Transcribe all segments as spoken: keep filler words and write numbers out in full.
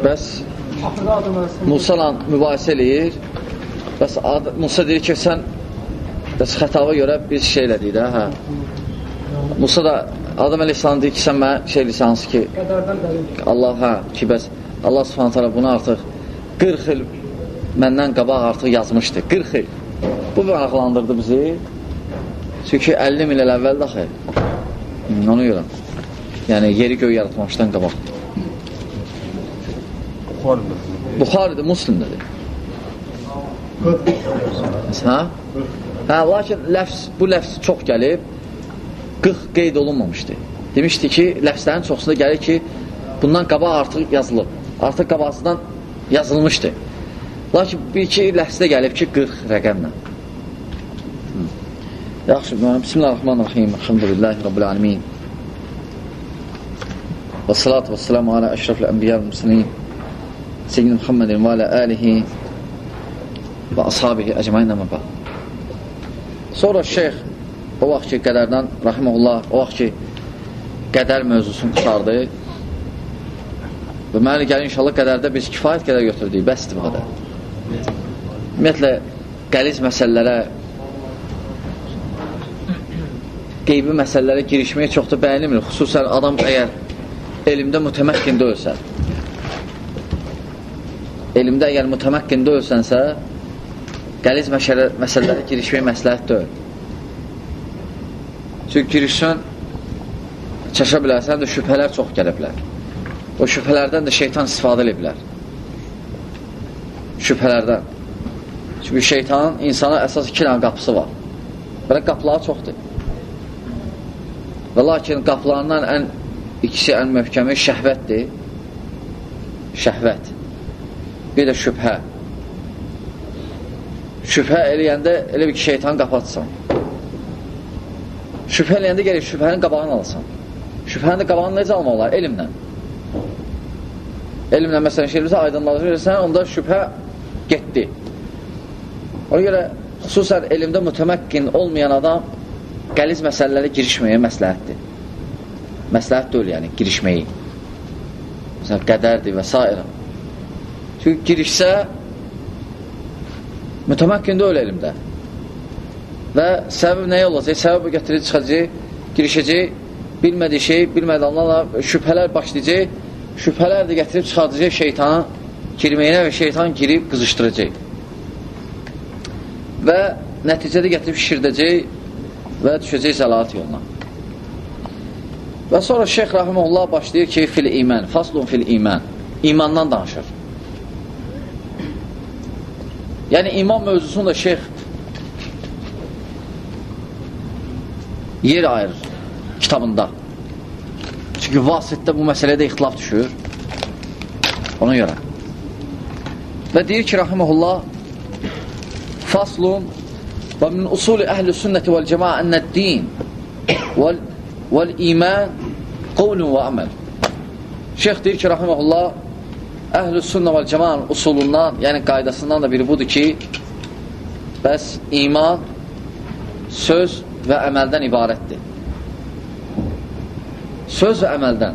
Bəs Musa ilə mübahisə eləyir. Bəs Musa deyir ki, sən bəs xətava görə biz şey elədik də, hə. Musa da Adam Əleyhisselam deyir ki, sən mənə şey eləyirsən, hansı ki Allah, hə, ki bəs Allah Subhanahu taala bunu artıq qırx il məndən qabaq artıq yazmışdı. qırx il. Bu maraqlandırdı bizi. Çünki əlli min il əvvəl daxil. Onu görə. Yəni yeri göy yaratmamışdan qabaq. Buxaridir, Müslimdir. Hə? Hə, lakin ləfz, bu ləfz çox gəlib, qırx qeyd olunmamışdı. Demişdi ki, ləfzlərin çoxsunda gəlir ki, bundan qabaq artıq yazılıb. Artıq qabaqsından yazılmışdı. Lakin bir-iki ləfzdə gəlib ki, qırx rəqəmlə. Yaxşı, Bismillahirrahmanirrahim. Elhamdülillahi Rabbil alemin. Və salatu və selamu alə əşrafil ənbiyyəl müslimin Seyyidina Muhammedin və alə əlihi və ashabihi əcmain əməbə. Sonra şeyx o vaxt ki, qədərdən, rahiməhullah, o vaxt ki, qədər mövzusunu qurtardı və mənə gəlir inşallah qədərdə biz kifayət qədər götürdük, bəsdir bu qədər. Ümumiyyətlə, qəliz məsələlərə, qeybi məsələlərə girişməyə çox da bəyənilmir. Xüsusən adam əgər elmdə mütəməkkində ölsə, elmdə əgər mütəməkkində ölsənsə, qəliz məsələlərə girişməyə məsləhət deyil. Çünki girişsən, çəşə bilərsən də şübhələr çox gələ bilər. O şübhələrdən də şeytan istifadə edə bilər. Şübhələrdən. Çünki şeytanın insana əsas iki dənə qapısı var. Belə qapıları çoxdur. Və lakin qapılarından ən ikisi ən möhkəmi şəhvətdir. Şəhvət. Bir də şübhə. Şübhə eləyəndə elə bir ki, şeytanı qapatsan. Şübhə eləyəndə gəlir, şübhənin qabağını alsan. Şübhənin də qabağını necə almaq olar? Elmlə. Elmlə məsələn şeylərsə aydınlaşdırırsan, onda şübhə getdi. Ona görə xüsusən elmdə mütəməkkin olmayan adam qəliz məsələlərə girişməyə məsləhətdir. Məsləhət deyil, yəni, girişməyi. Məsələn, qədərdir və s. Çünki girişsə mütəməkkin deyil elmdə. Və səbəb nəyə olacaq? Səbəb gətirib çıxacaq, girişəcək, bilmədiyi şey, bilmədiyi anlarla şübhələr başlayacaq, şübhələr də gətirib çıxaracaq şeytanı girməyinə və şeytan girib qızışdıracaq. Və nəticədə gətirib şişirdəcək və düşəcək zəlalət yoluna. Və sonra Şeyx Rahiməhullah başlayır ki, fil iman, faslun fil iman. İmandan danışır. Yəni, iman mövzusunu da Şeyx yer ayırır kitabında. Çünki vasitdə bu məsələdə ixtilaf düşür. Ona görə. Və deyir ki, Rahiməhullah, faslun və min usulü əhl-i sünnəti vəl-cəmaə ənəd-din vəl-iman qovlun və əməl. Şeyx deyir ki, Rahiməhullah, əhl-i sünnə vəl-cəmaənin usulundan, yəni qaydasından da biri budur ki, bəs iman söz və əməldən ibarətdir. Söz və əməldən.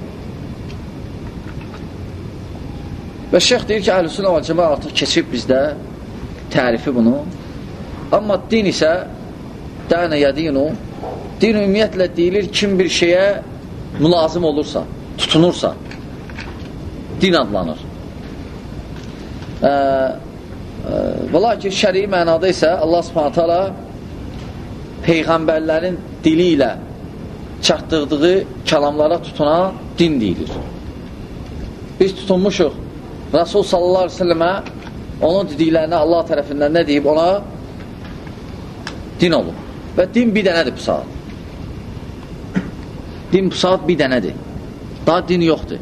Və şeyx deyir ki, əhl-i sünnə vəl-cəmaə artıq keçib bizdə tərifi bunu. Amma din isə dənə yədinu, din ümumiyyətlə deyilir kim bir şeyə mülazım olursa, tutunursa din adlanır. E, e, və lakin şəri mənada isə Allah Subhanahu taala peyğəmbərlərin dili ilə çatdırdığı kəlamlara tutunan din deyilir. Biz tutunmuşuq Rasul sallallahu aleyhi ve sellemə onun dediklərinə Allah tərəfindən nə deyib ona? Din olur. Və din bir dənədir bu saat. Din bu saat bir dənədir. Daha din yoxdur.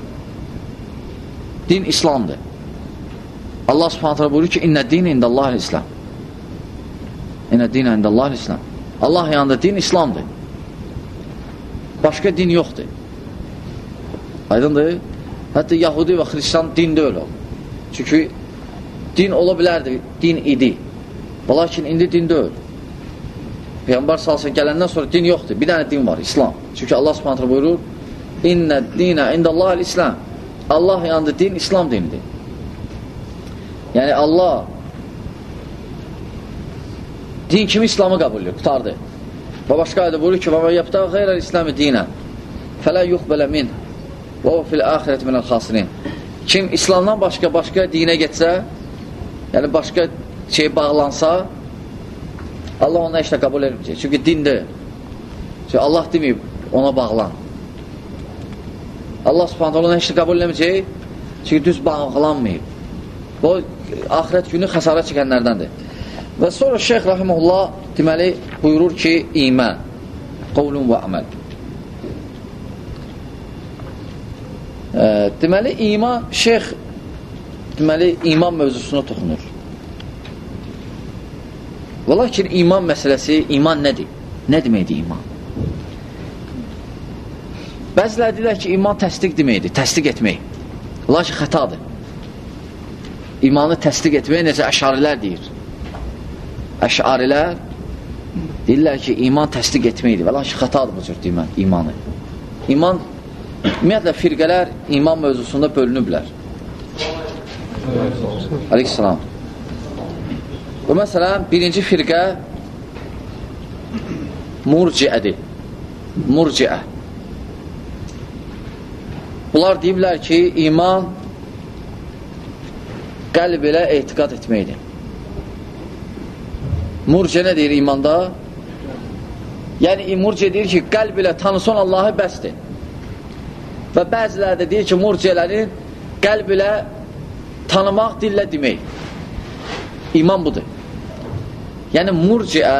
Din İslamdır. Allah Subhanahu taala buyurur ki, İnnə din indəllahil İslam. İnnə din indəllahil İslam. Allah yanında din İslamdır. Başqa din yoxdur. Aydındır? Hətta Yahudi və Xristiyan din deyil o. Çünki din ola bilərdi, din idi. Lakin indi din deyil. Peyğəmbər salsa gələndən sonra din yoxdur. Bir dənə din var, İslam. Çünki Allah Subhanahu buyurur, İnnə dinə indəllahil İslam. Allah yanında din İslam dinidir. Yəni Allah din kimi İslamı qəbul edir, qutardı. Və başqa ayda buyurur ki, وَمَا يَبْتَغَ غَيْرَ الْإِسْلَامِ دِينًا فَلَا يُقْبَلَ مِنْهُ وَهُوَ فِي الْآخِرَةِ مِنَ الْخَاسِرِينَ. Kim İslamdan başqa başqa dinə getsə, yəni başqa şey bağlansa, Allah ona işlə qəbul etməyəcək. Çünki dindir. Çünki Allah deməyib, ona bağlan. Allah subhanət ona işlə qəbul etməyəcək, çünki düz bağlanmayıb. O, axirət günü xəsarət çəkənlərdəndir. Və sonra Şeyx Rahimullah deməli buyurur ki, İmən, qovlun və əməl. E, deməli, iman, Şeyx deməli, iman mövzusuna toxunur. Və lakin iman məsələsi, iman nədir? Nə deməkdir iman? Bəzilər deyirlər ki, iman təsdiq deməkdir, təsdiq etmək. Lakin xətadır. İmanı təsdiq etmək necə əşarilər deyir. Əşarilər deyirlər ki, iman təsdiq etməkdir. Və lakin xətadır bu cür iman, imanı. İman, ümumiyyətlə, firqələr iman mövzusunda bölünüblər. Aleykissalam. Və məsələn, birinci firqə murciədir. Murciə. Bunlar deyiblər ki, iman qəlb ilə etiqad etməkdir. Murciə nə deyir imanda? Yəni, murciə deyir ki, qəlb ilə tanısan Allahı bəsdir. Və bəzilər də deyir ki, murciələrin qəlb ilə tanımaq, dillə demək. İman budur. Yəni, murciə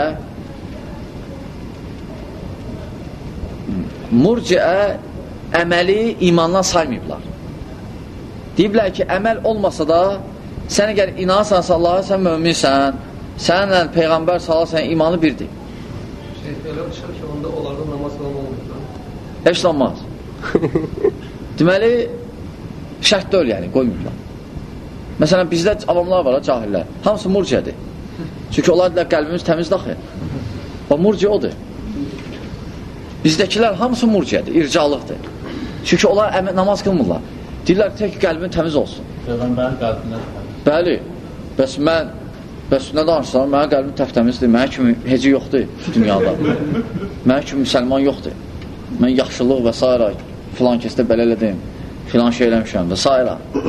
murciə əməli imandan saymayıblar. Deyiblər ki, əməl olmasa da sən əgər inansansa Allah'a, sən möminsən, sənlə Peyğəmbər salarsan, imanı birdir. Şey, elə düşər ki, onda onlardan namaz qılan olmur. Heç namaz. Deməli, şərt deyil, yəni, qoymurlar. Məsələn, bizdə avamlar var, cahillər. Hamısı murciədir. Çünki onlar deyilər, qəlbimiz təmiz daxil. O murciə odur. Bizdəkilər hamısı murciədir, ircalıqdır. Çünki onlar namaz qılmırlar. Deyirlər, tək qəlbin təmiz olsun. Peyğəmbərin qəlbindən təmiz. Bəli. Bəs mən, bəs nə danışsam, mənim qəlbim tək təmizdir. Mənə kimi heci yoxdur dünyada. Mənə kimi müsəlman yoxdur. Mən yaxşılıq və s. filan kəsdə belə elədim, filan şey eləmişəm və s.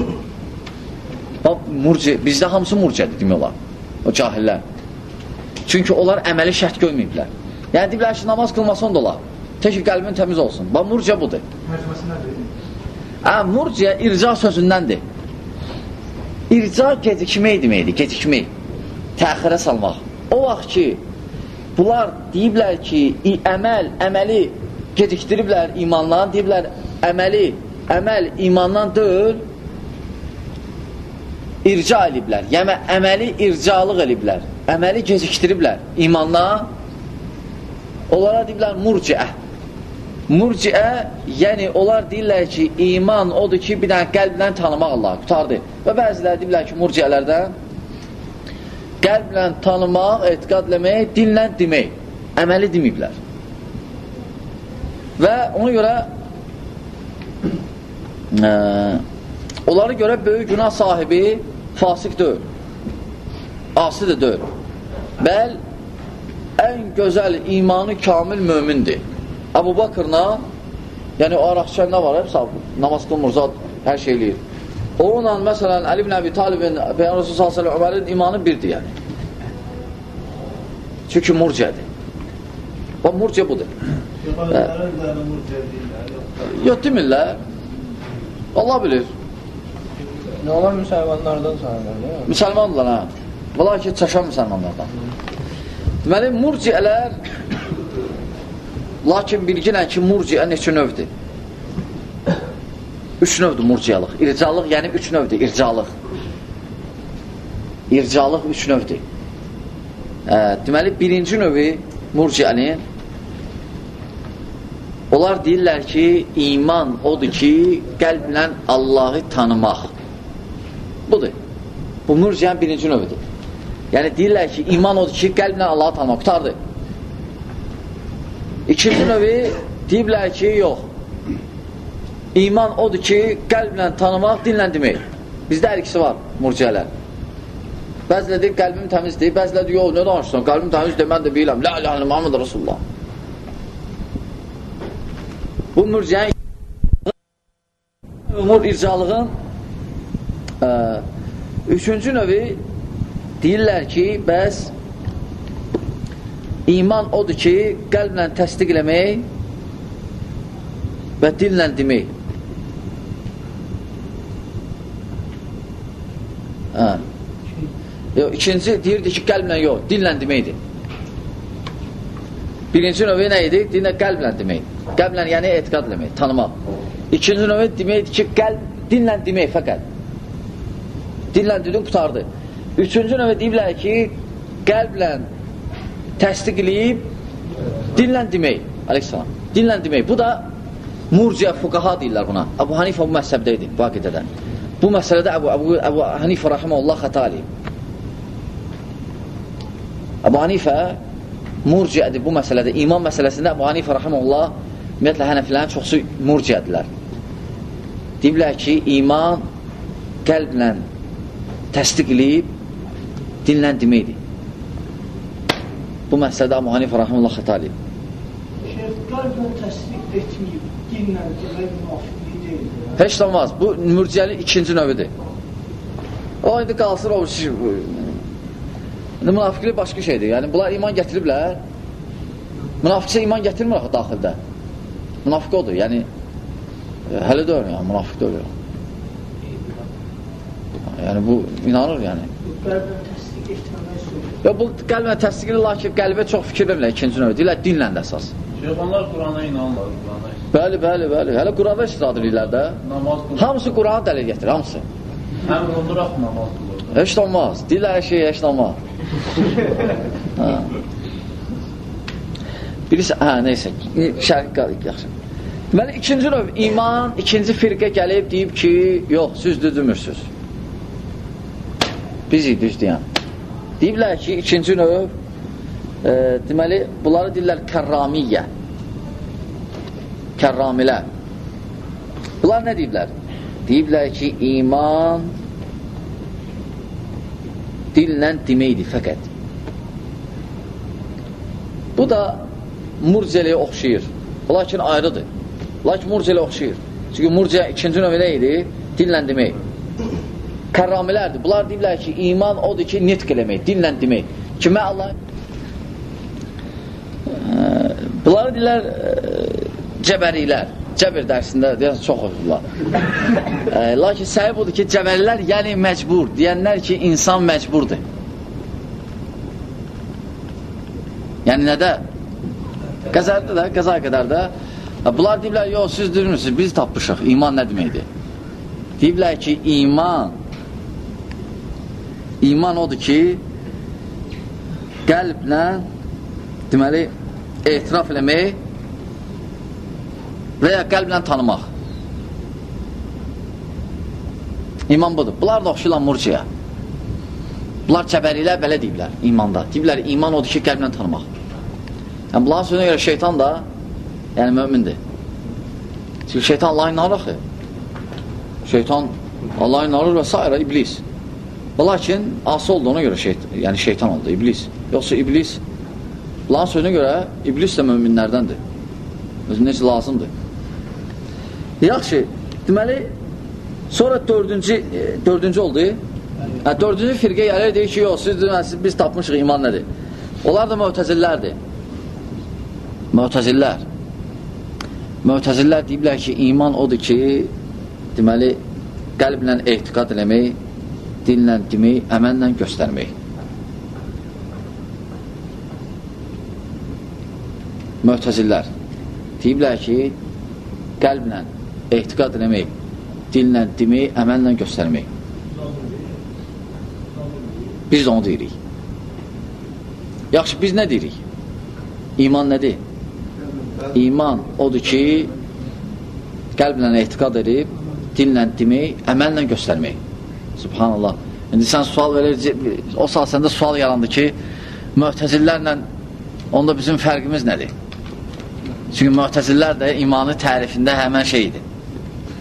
Murci, bizdə hamısı murciədir demək olar, o cahillər. Çünki onlar əməli şərt görməyiblər. Yəni, deyiblər ki, namaz qılmasın da olar. Tək ki, qəlbin təmiz olsun. Bax, murciə budur. Tərcüməsi nədir? Hə, murciə irca sözündəndir. İrca gecikmək deməkdir, gecikmək. Təxirə salmaq. O vaxt ki, bunlar deyiblər ki, əməl, əməli gecikdiriblər imandan, deyiblər, əməli, əməl imandan deyil, irca eliblər. Yəni, əməli ircalıq eliblər. Əməli gecikdiriblər imandan. Onlara deyiblər murciə. Murciə, yəni onlar deyirlər ki, iman odur ki, bir dənə qəlblə tanımaq Allah, qutardı. Və bəzilər deyirlər ki, murciələrdən qəlblə tanımaq, etiqadləmək, dillə demək, əməli deməyiblər. Və ona görə ə, onlara görə böyük günah sahibi fasik deyil, asi də deyil. Bəl, ən gözəl imanı kamil mömindir. Əbu Bakırla, yəni o araqçən nə var, hepsi namaz qılmır, zat, hər şey eləyir. Onunla, məsələn, Əli ibn Əbi Talibin, Peyğəmbər Rasulullah sallallahu əleyhi və səlləm, Ömərin imanı birdir, yəni. Çünki murciədir. O murciə budur. Yox, demirlər. Allah bilir. Nə olan müsəlmanlardan sanırlar? Müsəlmandırlar, hə. Valla ki, çaşan müsəlmanlardan. Deməli, murciələr, lakin bilginən ki, murciə neçə növdür? Üç növdür murciəlıq. İrcalıq, yəni üç növdür, ircalıq. İrcalıq üç növdür. Ə, deməli, birinci növü murciənin, onlar deyirlər ki, iman odur ki, qəlblə Allahı tanımaq. Budur. Bu murciənin birinci növüdür. Yəni, deyirlər ki, iman odur ki, qəlblə Allahı tanımaq. Qutardı. İkinci növü deyirlər ki, yox. İman odur ki, qəlblə tanımaq, dinlə demək. Bizdə hər ikisi var, murciələr. Bəzilə deyir, qəlbim təmizdir, bəzilə deyir, yox, nə danışsan, qəlbim təmizdir, mən də biləm, la ilahe illallah Muhammed Rasulullah. Bu murciənin umur ircalığın ə, üçüncü növü deyirlər ki, bəs iman odur ki, qəlblə təsdiq eləmək və dillə demək. Hə. Yox, ikinci deyirdi ki, qəlblə yox, dillə deməkdir. Birinci növü nə idi? Dinlə qəlblə demək. Qəlblə yəni etiqad demək, tanımaq. İkinci növü deməkdir ki, qəlb, dinlə demək fəqət. Dinlə dedin, qutardı. Üçüncü növü deyiblər ki, qəlblə təsdiq eləyib, dinlə demək. Aleyhisselam. Dinlə demək. Bu da murciə fuqaha deyirlər buna. Əbu Hanifə bu məhzəbdə idi, bu aqidədə. Bu məsələdə Əbu, Əbu, Əbu Hanifə rahiməhullah xəta eləyib. Əbu Hanifə murciədir bu məsələdə. İman məsələsində Əbu Hanifə rahiməhullah ümumiyyətlə hənəfilərin çoxsu murciədirlər. Deyiblər ki, iman qəlblə təsdiq eləyib, dinlə deməkdir. Bu məsələdə Əbu Hanifə rahiməhullah xəta eləyib. Şeyh, qəlblə təsdiq etməyib, dinlə demək müvafiqliyi deyildir. Heç də olmaz. Bu murciənin ikinci növüdür. O, indi qalsın o şey. İndi münafiqlik başqa şeydir. Yəni, bunlar iman gətiriblər. Münafiqsə iman gətirmir axı daxildə. Münafiq odur. Yəni, hələ də öyle, yəni, münafiq də öyle. Yəni, bu inanır, yəni. Qəlblə təsdiq etməmək söylüyor. Ya, bu qəlblə təsdiq edir, lakin qəlbə çox fikir vermirlər ikinci növü. Deyirlər, dinlə də əsas. Şeyxanlar Qurana inanırlar, Qurana. Bəli, bəli, bəli. Hələ Quranda iştirak edirlər də. Namaz qılır. Hamısı Qurana dəlil gətirir, hamısı. Həm oturaq namaz qılır. Heç də olmaz. Deyirlər, hər şey, heç də olmaz. Birisi, hə, neysə, şərq qalıq, yaxşı. Deməli, ikinci növ, iman, ikinci firqə gəlib, deyib ki, yox, siz düzümürsünüz. Bizi düz deyən. Deyiblər ki, ikinci növ, e, deməli, bunları deyirlər kərramiyyə. Kərramilər. Bunlar nə deyiblər? Deyiblər ki, iman dillə deməkdir fəqət. Bu da murciəliyə oxşayır. Lakin ayrıdır. Lakin murciəliyə oxşayır. Çünki murciə ikinci növü nə idi? Dillə demək. Kərramilərdir. Bunlar deyirlər ki, iman odur ki, nitq eləmək, dillə demək. Kimə Allah? Bunları deyirlər cəbərilər. Cəbir dərsində deyən çox oxuyurlar. e, lakin səhib odur ki, cəbərlər yəni məcbur. Deyənlər ki, insan məcburdur. Yəni nədə? Qəzərdə də, qəza qədər də. Bunlar deyiblər, yox, siz deyirmişsiniz, biz tapmışıq. İman nə deməkdir? Deyiblər ki, iman iman odur ki, qəlblə deməli, etiraf eləmək və ya qəlblə tanımaq. İman budur. Bunlar da oxşayırlar murciyə. Bunlar cəbərilər belə deyiblər imanda. Deyiblər, iman odur ki, qəlblə tanımaq. Yəni, bunların sözünə görə şeytan da yəni mömindir. Çünki şeytan Allah inanır axı. Şeytan Allah inanır və s. iblis. Lakin asi olduğuna görə şeytan, yəni şeytan oldu, iblis. Yoxsa iblis bunların sözünə görə iblis də möminlərdəndir. Özü necə lazımdır. Yaxşı, deməli sonra dördüncü, dördüncü oldu. Hə, dördüncü firqə gəlir, deyir ki, yox, siz, siz, biz tapmışıq iman nədir? Onlar da mötəzillərdir. Mötəzillər. Mötəzillər deyiblər ki, iman odur ki, deməli, qəlblə etiqad eləmək, dillə demək, əməllə göstərmək. Mötəzillər deyiblər ki, qəlblə etiqad eləmək, dillə demək, əməllə göstərmək. Biz də onu deyirik. Yaxşı, biz nə deyirik? İman nədir? İman odur ki, qəlblə etiqad edib, dillə demək, əməllə göstərmək. Subhanallah. İndi sən sual verir, o saat səndə sual yarandı ki, möhtəzillərlə onda bizim fərqimiz nədir? Çünki möhtəzillər də imanı tərifində həmən şeydir.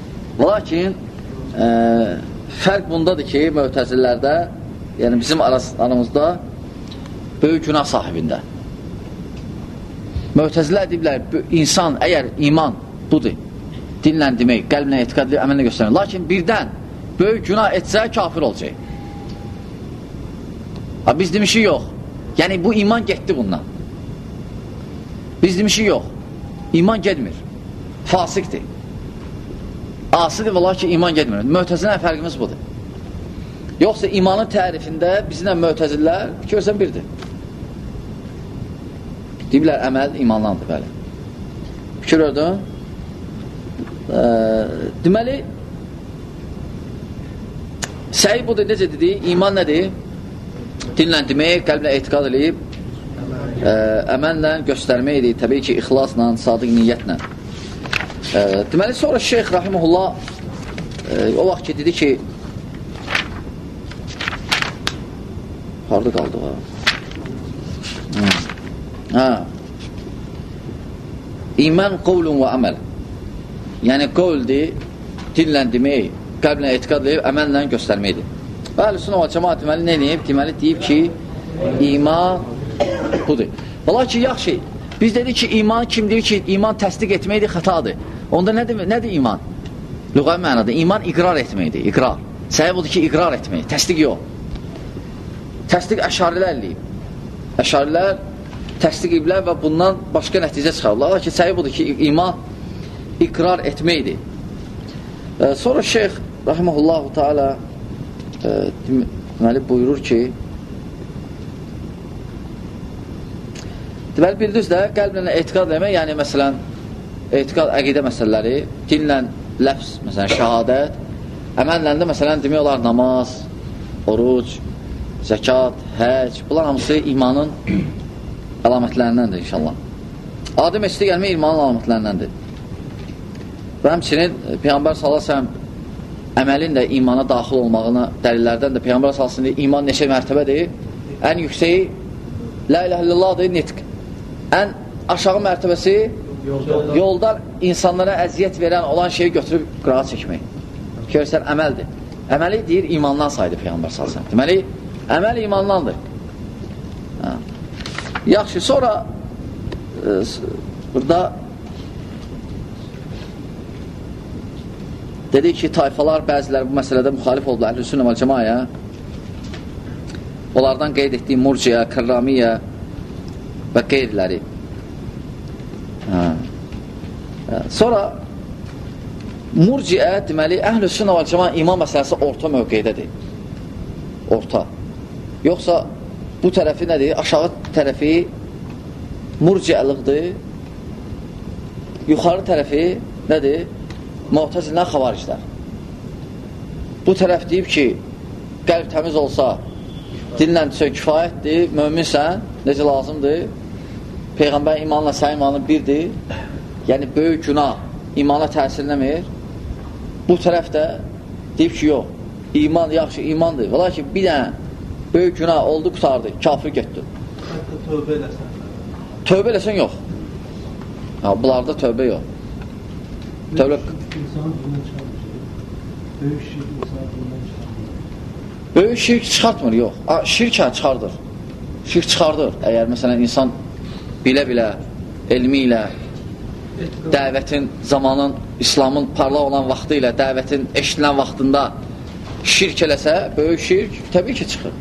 Lakin e, fərq bundadır ki, Mötəzililərdə, yəni bizim aramızda böyük günah sahibində. Mötəzilər deyiblər, insan əgər iman budur, dinlə demək, qəlblə etiqad edib, əməllə göstərmək. Lakin birdən böyük günah etsə, kafir olacaq. Ha, biz demişik yox. Yəni, bu iman getdi bundan. Biz demişik yox. İman getmir. Fasikdir. Asidir və lakin iman getmir. Mötəzillə fərqimiz budur. Yoxsa imanın tərifində bizimlə mötəzillər görsən birdir. Deyiblər, əməl imanlandır, bəli. Fikir gördün? E, deməli, səhi budur, necə dedik? İman nədir? Dinlə demək, qəlblə etiqad edib, e, əməllə göstərməkdir, təbii ki, ixlasla, sadiq niyyətlə. E, deməli, sonra Şeyx Rahimullah e, o vaxt ki, dedi ki, harada qaldı o? Hə. İman qovlun və əməl. Yəni, qovldir, dinlə demək, qəlblə etiqad edib, əməllə göstərməkdir. Və Əhl-i-Sünnə və Cəmaət deməli, nə deyib? Deməli, deyib ki, iman budur. Valla ki, yaxşı, biz dedik ki, iman kim deyir ki, iman təsdiq etməkdir, xətadır. Onda nədir, nədir iman? Lüğəvi mənada, iman iqrar etməkdir, iqrar. Səhib budur ki, iqrar etmək, təsdiq yox. Təsdiq əşarilər eləyib. Əşarilər təsdiq ediblər və bundan başqa nəticə çıxarırlar. Lakin səhib budur ki, iman iqrar etməkdir. E, sonra Şeyx Rahiməhullahu Teala e, deməli buyurur ki, deməli bildiniz də, qəlblə etiqad eləmək, yəni məsələn, etiqad, əqidə məsələləri, dinlə ləfz, məsələn, şəhadət, əməllə də məsələn, demək olar namaz, oruc, zəkat, həc, bunlar hamısı imanın əlamətlərindəndir inşallah. Adi məscidə gəlmək imanın əlamətlərindəndir. Və həmçinin Peyğəmbər sallallahu əleyhi və səlləm əməlin də imana daxil olmağına dəlillərdən də Peyğəmbər sallallahu əleyhi və səlləm iman neçə mərtəbədir? Ən yüksəyi la ilahe illallahdır, nitq. Ən aşağı mərtəbəsi yoldan, yoldan insanlara əziyyət verən olan şeyi götürüb qırağa çəkmək. Görürsən, əməldir. Əməli deyir, imandan saydı Peyğəmbər sallallahu əleyhi və səlləm. Deməli, əməl imandandır. Hə. Yaxşı, sonra e, burada dedik ki, tayfalar bəziləri bu məsələdə müxalif oldular, Əhl-i-Sünnə və Cəmaəyə. Onlardan qeyd etdiyi Murciyə, Kərramiyyə və qeyriləri. Hə. Hə. Sonra Murciə, deməli, Əhl-i-Sünnə və Cəmaə iman məsələsi orta mövqeydədir. Orta. Yoxsa bu tərəfi nədir? Aşağı tərəfi murciəlıqdır. Yuxarı tərəfi nədir? Mu'təzillər, xavariclər. Bu tərəf deyib ki, qəlb təmiz olsa, dinlə söz kifayətdir, möminsən, necə lazımdır? Peyğəmbər imanla sən imanın birdir. Yəni, böyük günah imana təsir eləmir. Bu tərəf də deyib ki, yox, iman yaxşı, imandır. Valla ki, bir dənə böyük günah oldu, qutardı, kafir getdi. Tövbə eləsən. Tövbə eləsən yox. Ha, bunlarda tövbə yox. Tövbə... İnsanın bundan çıxarmır. Böyük şirk insanın bundan çıxarmır. Böyük şirk çıxartmır, yox. Şirkə çıxardır. Şirk çıxardır. Əgər məsələn insan bilə-bilə, elmi ilə, dəvətin, zamanın, İslamın parlaq olan vaxtı ilə, dəvətin eşitilən vaxtında şirk eləsə, böyük şirk təbii ki çıxır.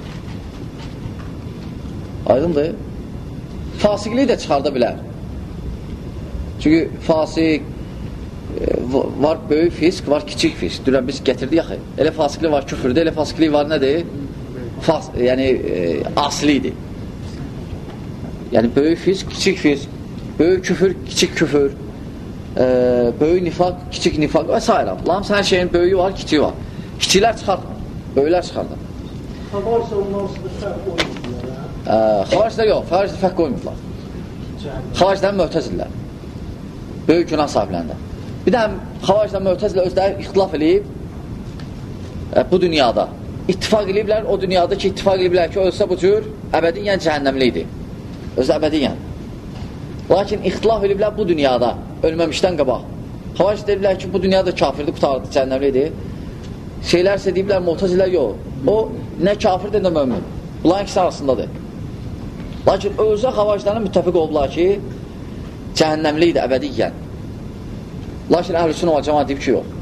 Aydındır. Fasiqliyi də çıxarda bilər. Çünki fasiq var böyük fisk, var kiçik fisk. Dünən biz getirdik yaxı. Elə fasiqlik var küfürdür, elə fasiqlik var nədir? Fas, yəni e, aslidir. Yəni böyük fisk, kiçik fisk, böyük küfür, kiçik küfür, e, böyük nifaq, kiçik nifaq və s. Lamsa hər şeyin böyüyü var, kiçiyi var. Kiçiklər çıxartmır, böyüklər çıxardır. Xavarsə ondan sonra fərq qoymurdular. Xavariclər yox, xavariclər fərq qoymurdular. Xavariclər mötəzillər. Böyük günah sahiblərində. Bir də xavariclər mötəzillər özləri ixtilaf edib e, bu dünyada. İttifaq ediblər, o dünyada ki, ittifaq ediblər ki, ölsə bu cür əbədiyyən cəhənnəmli idi. Özü əbədiyyən. Lakin ixtilaf ediblər bu dünyada, ölməmişdən qabaq. Xavaric deyiblər ki, bu dünyada kafirdir, qutardı, cəhənnəmlidir. Şeylərsə deyiblər, Mu'təzilər yox. O, nə kafirdir, nə mömin. Bunların ikisi arasındadır. Lakin özə xavariclərin müttəfiq oldular ki, cəhənnəmli idi, əbədiyyən. Lakin əhl-i-sünnə və cəmaət deyib ki, yox.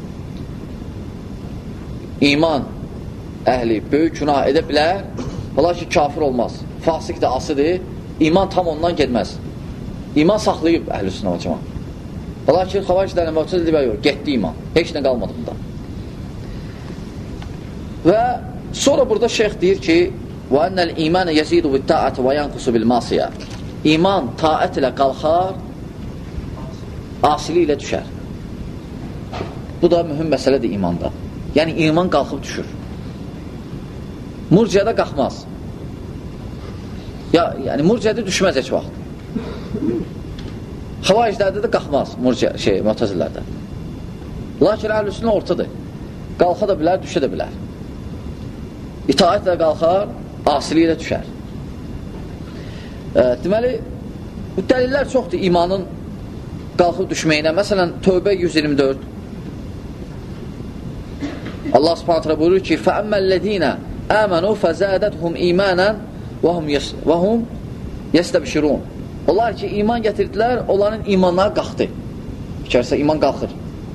İman əhli böyük günah edə bilər, lakin kafir olmaz. Fasik də asıdır, iman tam ondan gedməz. İman saxlayıb əhl-i-sünnə və cəmaət. Lakin xavariclərin müttəfiq deyib, yox, getdi iman. Heç nə qalmadı bunda. Və sonra burada şeyx deyir ki, وَاَنَّ الْاِيمَانَ يَزِيدُ بِالْتَاعَةِ وَيَنْقُسُ بِالْمَاسِيَةِ İman taət ilə qalxar, asili ilə düşər. Bu da mühüm məsələdir imanda. Yəni, iman qalxıb düşür. Murciyədə qalxmaz. Ya, yəni, murciyədə düşməz heç vaxt. Xavariclərdə də qalxmaz, murciyə, şey, mütəzillərdə. Lakin əhl-i-sünnə ortadır. Qalxa da bilər, düşə də bilər. İtaət ilə qalxar, asili ilə düşər. E, deməli, bu dəlillər çoxdur imanın qalxıb düşməyinə. Məsələn, Tövbə yüz iyirmi dörd. Allah subhanətlə buyurur ki, فَأَمَّا الَّذ۪ينَ آمَنُوا فَزَادَتْهُمْ اِيمَانًا وَهُمْ يَسْتَبْشِرُونَ Onlar ki, iman gətirdilər, onların imanları qalxdı. İçərsə iman qalxır.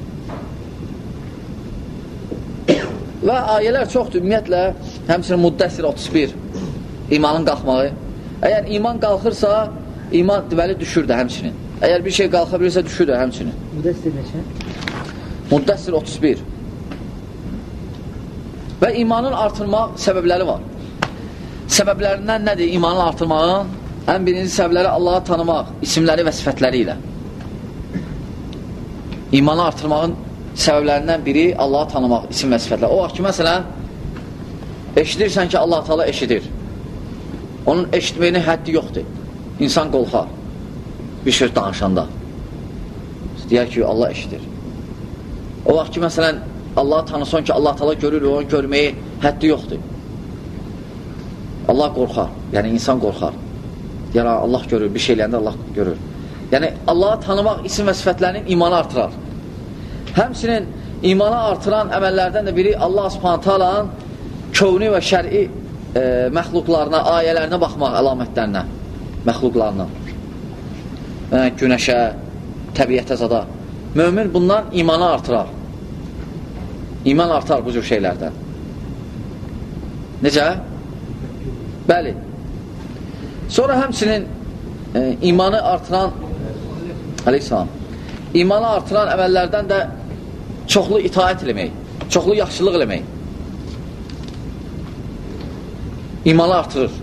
Və ayələr çoxdur, ümumiyyətlə, həmçinin Muddəssir otuz bir, imanın qalxmağı. Əgər iman qalxırsa, iman deməli düşür də həmçinin. Əgər bir şey qalxa bilirsə, düşür də həmçinin. Muddəssir neçə? Muddəssir otuz bir. Və imanın artırmaq səbəbləri var. Səbəblərindən nədir imanın artırmağın? Ən birinci səbəbləri Allahı tanımaq, isimləri və sifətləri ilə. İmanı artırmağın səbəblərindən biri Allahı tanımaq, isim və sifətlər. O vaxt ki, məsələn, eşidirsən ki, Allah Teala eşidir. Onun eşitməyinin həddi yoxdur. İnsan qorxar bir şey danışanda. Deyər ki, Allah eşidir. O vaxt ki, məsələn, Allahı tanısan ki, Allah Teala görür, onu görməyi həddi yoxdur. Allah qorxar, yəni insan qorxar. Yəni, Allah görür, bir şey eləyəndə Allah görür. Yəni, Allahı tanımaq isim və sifətlərinin imanı artırar. Həmçinin imanı artıran əməllərdən də biri Allah subhanətə alanın kövni və şəri e, məxluqlarına, ayələrinə baxmaq əlamətlərinə, məxluqlarına. Yəni, günəşə, təbiətə zada. Mömin bundan imanı artırar. İman artar bu cür şeylərdən. Necə? Bəli. Sonra həmçinin e, imanı artıran aleyhissalam, imanı artıran əməllərdən də çoxlu itaət eləmək, çoxlu yaxşılıq eləmək. İmanı artırır.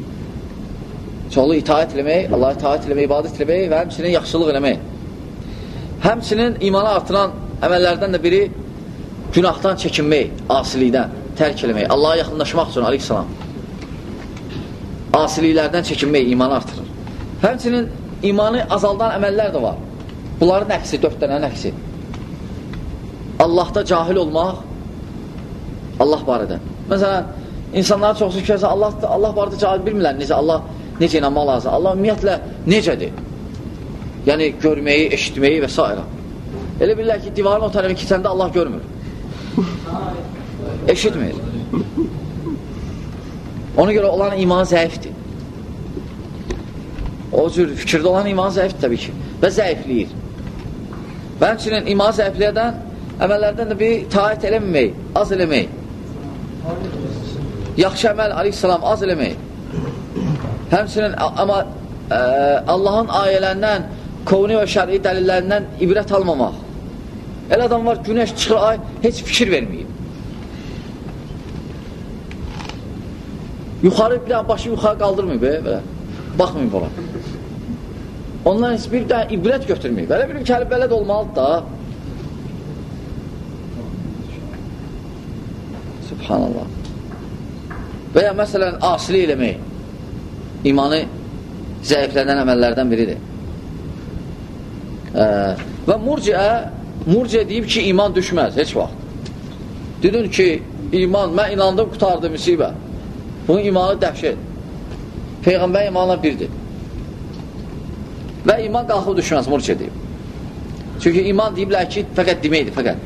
Çoxlu itaət eləmək, Allah'a itaət eləmək, ibadət eləmək və həmçinin yaxşılıq eləmək. Həmçinin imanı artıran əməllərdən də biri günahdan çəkinmək, asilikdən, tərk eləmək, Allah'a yaxınlaşmaq üçün aleyhissalam. Asiliklərdən çəkinmək imanı artırır. Həmçinin imanı azaldan əməllər də var. Bunların əksi, dörd dənənin əksi. Allahda cahil olmaq, Allah barədə. Məsələn, insanların çoxsu ki, Allah, Allah barədə cahil bilmirlər necə, Allah necə inanmaq lazım. Allah ümumiyyətlə necədir? Yəni, görməyi, eşitməyi və s. Elə bilirlər ki, divarın o tərəfi keçəndə Allah görmür. Eşitmir. Ona görə olan imanı zəifdir. O cür fikirdə olan imanı zəifdir təbii ki. Və zəifləyir. Və həmçinin imanı zəifləyədən əməllərdən də bir taət eləməmək, az eləmək. Yaxşı əməl, aleyhissalam, az eləmək. Həmçinin amma ə, Allahın ayələrindən, kovni və şəri dəlillərindən ibrət almamaq. Elə adam var, günəş çıxır, ay, heç fikir verməyib. Yuxarı, bir dənə başı yuxarı qaldırmayıb, belə, baxmayıb ola. Ondan heç bir dənə ibrət götürməyib. Belə bir kəli belə də olmalıdır da. Subhanallah. Və ya məsələn, asili eləmək, imanı zəiflənən əməllərdən biridir. Ee, və murciə, murciə deyib ki, iman düşməz, heç vaxt. Dedin ki, iman, mən inandım, qutardım, müsibə. Bunun imanı dəhşət. Peyğəmbər imanla birdir. Və iman qalxıb düşməz, murciə deyib. Çünki iman deyiblər ki, fəqət deməkdir, fəqət.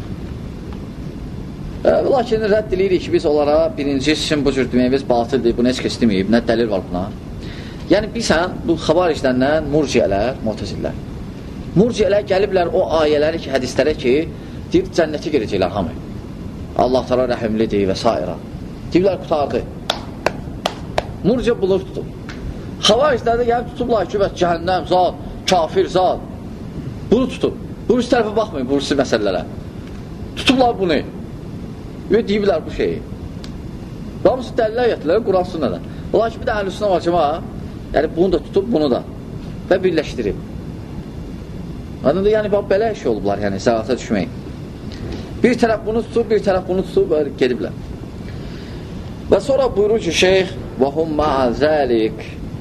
E, lakin rədd eləyirik ki, biz onlara birinci sizin bu cür deməyimiz batıldır, bunu heç kəs deməyib, nə dəlil var buna. Yəni, bilsən, bu xavariclərdən murciyələr, mutezillər. Murciyələr gəliblər o ayələri ki, hədislərə ki, deyib, cənnəti girəcəklər hamı. Allah təala rəhimlidir və s. Deyiblər, qutardı. Murciyə bulur tutub. Xavariclərdə gəlib tutublar ki, bəs cəhənnəm, zat, kafir, zat. Bunu tutub. Bu üst tərəfə baxmayın, bu üstü məsələlərə. Tutublar bunu. Və deyiblər bu şeyi. Ramısı dəlilər gətirlər, Quran sünnədən. Olar ki, bir də əhlüsünə var ki, yəni bunu da tutub, bunu da. Və birləşdirib. Adında, yəni, belə şey olublar, yəni, zəvata düşmək. Bir tərəf bunu tutub, bir tərəf bunu tutub, gediblər. Və sonra buyurur ki, şeyx, وَهُمْ مَعَ ذَلِكِ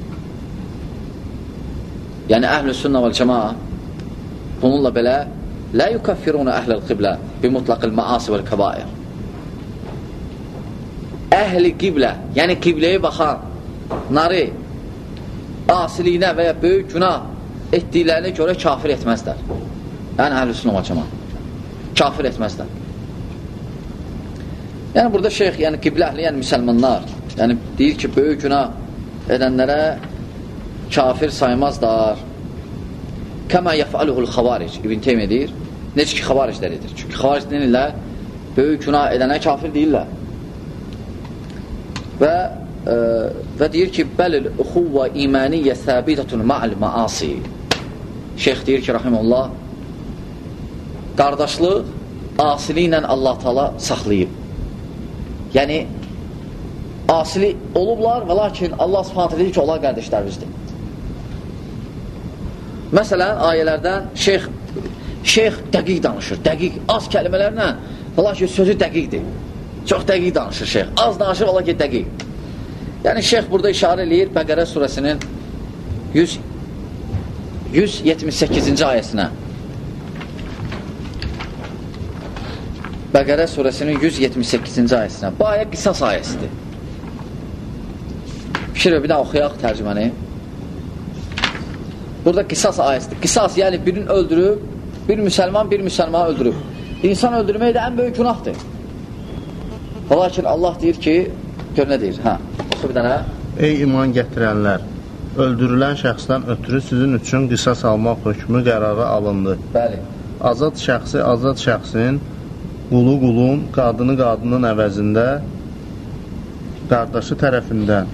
yəni, əhl-i sünnə vəl-cəmaa bununla belə لَا يُكَفِّرُونَ أَهْلَ الْقِبْلَةِ بِمُطْلَقِ الْمَعَاسِ وَالْكَبَائِرِ Əhl-i qiblə, yəni qibləyə baxan narı, asiliyinə və ya böyük günah etdiklərinə görə kafir etməzlər. Yəni, əhl-i sünnə vəl-cəmaa kafir etməzlər. Yəni, burada şeyx, yəni qiblə əhli, yəni müsəlmanlar, yəni deyir ki, böyük günah edənlərə kafir saymazlar. Kəmə yəfəaluhul xavaric, İbn Teymiyyə deyir, necə ki, xavariclər edir. Çünki xavaric deyirlər, böyük günah edənə kafir deyirlər. Və, e, və deyir ki, bəlil uxuvvə imaniyyə səbidətun ma'al maasi. Şeyx deyir ki, rahimullah, qardaşlıq asili ilə Allah Taala saxlayıb. Yəni, asili olublar və lakin Allah subhanətə deyir ki, onlar qardaşlarımızdır. Məsələn, ayələrdən şeyx, şeyx dəqiq danışır, dəqiq, az kəlmələrlə və lakin sözü dəqiqdir. Çox dəqiq danışır şeyx, az danışır və lakin dəqiq. Yəni, şeyx burada işarə eləyir Bəqərə surəsinin yüz yetmiş səkkizinci ayəsinə. Bəqərə surəsinin yüz yetmiş səkkizinci ayəsinə. Bu ayə qisas ayəsidir. Fikir bir daha oxuyaq tərcüməni. Burada qisas ayəsidir. Qisas, yəni birini öldürüb, bir müsəlman bir müsəlmanı öldürüb. İnsan öldürmək də ən böyük günahdır. Lakin Allah deyir ki, gör nə deyir? Hə, oxu bir dənə. Ey iman gətirənlər, öldürülən şəxsdən ötürü sizin üçün qisas almaq hökmü qərarı alındı. Bəli. Azad şəxsi, azad şəxsin, qulu qulun, qadını qadının əvəzində qardaşı tərəfindən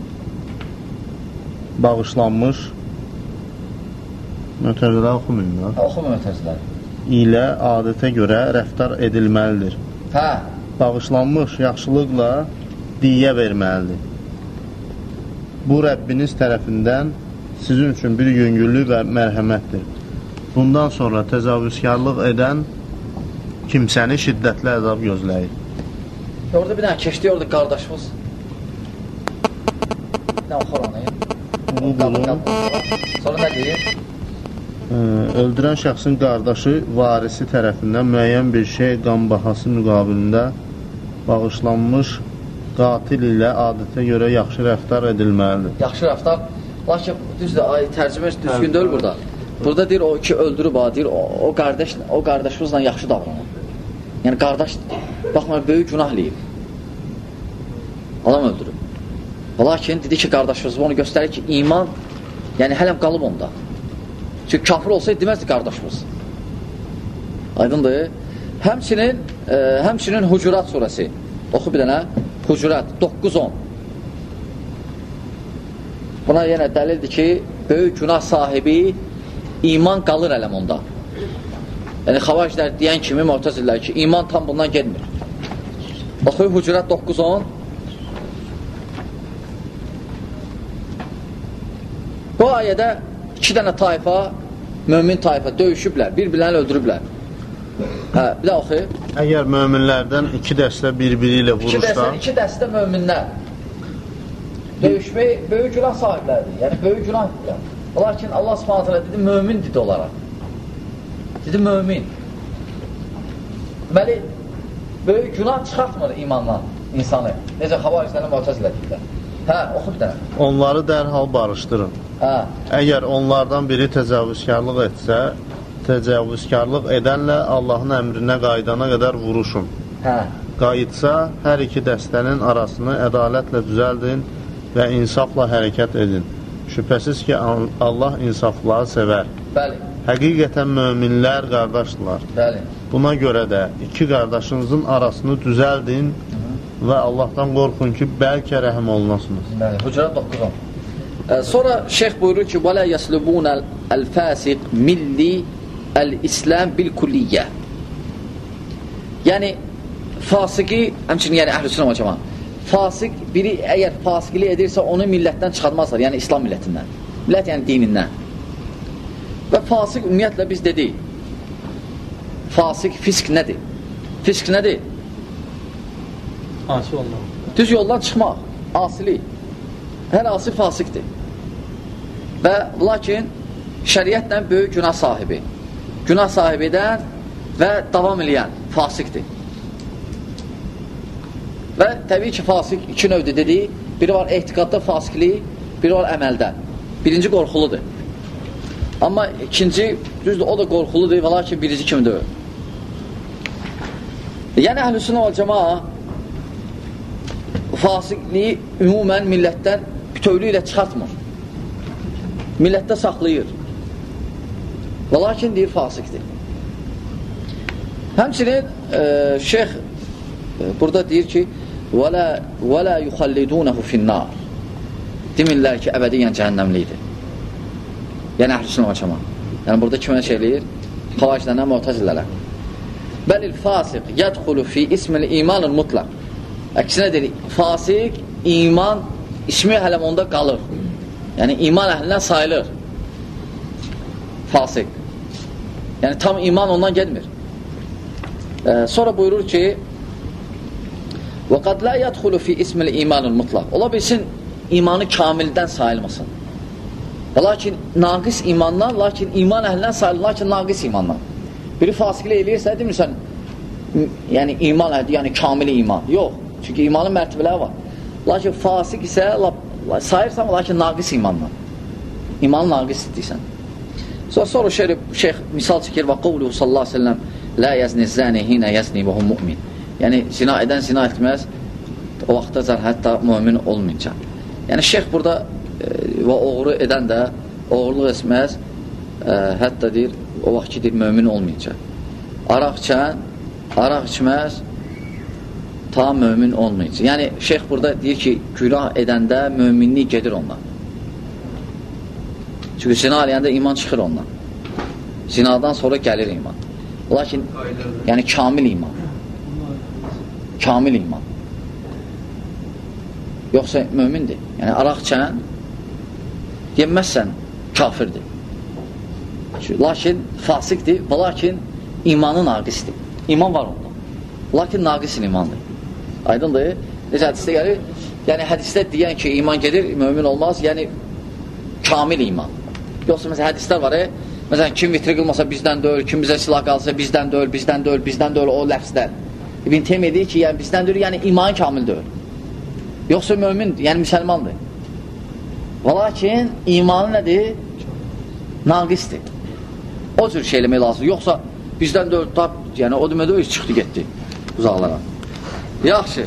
bağışlanmış mötərizələr oxumayın da. Oxuma mötərizələr. ilə adətə görə rəftar edilməlidir. Hə. Bağışlanmış yaxşılıqla diyə verməlidir. Bu Rəbbiniz tərəfindən sizin üçün bir yüngüllük və mərhəmətdir. Bundan sonra təcavüzkarlıq edən kimsəni şiddətli əzab gözləyir. Orada bir dənə keçdi, orada qardaşımız. Nə oxur onu? Sonra nə deyir? Öldürən şəxsin qardaşı varisi tərəfindən müəyyən bir şey qan bahası müqabilində bağışlanmış qatil ilə adətə görə yaxşı rəftar edilməlidir. Yaxşı rəftar, lakin düzdür, ay, tərcümə düzgün deyil burada. Burada deyir, o ki öldürüb, deyir, o, o, qardaş, o qardaşımızla yaxşı davranır. Yəni, qardaş, baxma, böyük günah eləyib. Adam öldürüb. Lakin dedi ki, qardaşımız onu göstərir ki, iman, yəni hələm qalıb onda. Çünki kafir olsaydı deməzdi qardaşımız. Aydındır. Həmçinin, e, həmçinin Hucurat surəsi. Oxu bir dənə. Hucurat doqquz on. Buna yenə dəlildir ki, böyük günah sahibi iman qalır ələm onda. Yəni, xavacilər deyən kimi, mu'təzilər ki, iman tam bundan gelmir. Oxu Hucurat doqquz on. Bu ayədə iki dənə tayfa, mömin tayfa döyüşüblər, bir-birlərini öldürüblər. Hə, bir də oxu. Əgər möminlərdən iki dəstə bir-biri ilə vurursa... İki dəstə, iki dəstə möminlər. Döyüşmək böyük günah sahiblərdir. Yəni, böyük günahdır. Lakin Allah subhanətələ dedi, mömin dedi onlara. Dedi, mömin. Deməli, böyük günah çıxartmır imandan insanı. Necə xavariclərin mu'təzilə deyirlər. Hə, oxu bir dənə. Onları dərhal barışdırın. Hə. Əgər onlardan biri təcavüzkarlıq etsə, təcavüzkarlıq edənlə Allahın əmrinə qaydana qədər vuruşun. Hə. Qayıtsa, hər iki dəstənin arasını ədalətlə düzəldin və insafla hərəkət edin. Şübhəsiz ki, Allah insaflıları sevər. Bəli. Həqiqətən möminlər qardaşdırlar. Bəli. Buna görə də iki qardaşınızın arasını düzəldin və Allahdan qorxun ki, bəlkə rəhm olunasınız. Bəli, Hucurat doqquz on. E, sonra şeyx buyurur ki, وَلَا يَسْلُبُونَ الْفَاسِقْ مِلِّ الْإِسْلَامِ بِالْكُلِّيَّةِ. Yəni, fasiki, həmçinin yəni əhl-i və cəma, fasik, biri əgər fasikli edirsə, onu millətdən çıxarmazlar, yəni İslam millətindən. Millət yəni dinindən. Və fasik ümumiyyətlə biz dedik, fasik, fisk nədir? Fisk nədir? Asi olmaq. Düz yoldan çıxmaq, asilik. Hər asi fasikdir. Və lakin şəriətlə böyük günah sahibi, günah sahibi edən və davam eləyən fasikdir. Və təbii ki, fasik iki növdür dedik. Biri var ehtiqadda fasiklik, biri var əməldə. Birinci qorxuludur. Amma ikinci, düzdür, o da qorxuludur və lakin birinci kimi deyil. Yəni, əhl-i sünnə və cəmaa fasikliyi ümumən millətdən bütövlüyü ilə çıxartmır. Millətdə saxlayır. Və lakin deyir, fasikdir. Həmçinin e, şeyx e, burada deyir ki, وَلَا, وَلَا يُخَلِّدُونَهُ فِي النَّارِ. Demirlər ki, əbədiyyən cəhənnəmlidir. Yəni, əhl-i sünnə və cəmaa. Yəni, burada kimə şey eləyir? Xavacilənə, mu'təzilələr. Bəlil fasiq yədxulu fi ismil imanın mutlaq. Əksinə deyir, fasik iman ismi hələm onda qalır. Yəni, iman əhlindən sayılır. Fasik. Yəni, tam iman ondan gedmir. Ee, sonra buyurur ki وَقَدْ لَا يَدْخُلُ فِي اِسْمِ الْاِيمَانُ الْمُطْلَقِ. Ola bilsin, imanı kamildən sayılmasın. Lakin naqis imandan, lakin iman əhlindən sayılır, lakin naqis imandan. Biri fasiklə eləyirsə, demirsən, yəni iman əhli, yəni kamili iman. Yox, çünki imanın mərtəbələri var. Lakin fasik isə sayırsan, lakin naqis imandan. İmanı naqis deyirsən. Sonra, sonra şöyle, şeyh misal çəkir və qovluhu sallallahu aleyhi ve sellem la yazni zani hina yazni və hum mu'min. Yəni, zina edən zina etməz, o vaxtda zər hətta mümin olmayınca. Yəni, şeyh burada e, və oğru edən də oğurluq etməz, e, hətta deyir, o vaxt ki, deyir, mümin olmayınca. Araq içən, araq içməz, ta mümin olmayınca. Yəni, şeyh burada deyir ki, günah edəndə müminlik gedir ondan. Çünki zina eləyəndə iman çıxır ondan. Zinadan sonra gəlir iman. Lakin, yəni, kamil iman. Kamil iman. Yoxsa mömindir. Yəni, araq içən yeməzsən, kafirdir. Lakin fasikdir və lakin imanı naqisdir. İman var onda. Lakin naqisin imandır. Aydındır. Necə hədisdə gəlir? Yəni, hədisdə deyən ki, iman gedir, mömin olmaz. Yəni, kamil iman. Yoxsa, məsələn, hədislər var, e? Məsələn, kim vitri qılmasa bizdən deyil, kim bizə silah qalsa bizdən deyil, bizdən deyil, bizdən deyil, o ləfsdən. İbn Teymiyyə deyir ki, yəni bizdən deyir, yəni iman kamil deyil. Yoxsa mömindir, yəni müsəlmandır. Və lakin imanı nədir? Naqisdir. O cür şey eləmək lazım. Yoxsa bizdən deyil, tab, yəni o demədə o iş çıxdı, getdi uzaqlara. Yaxşı.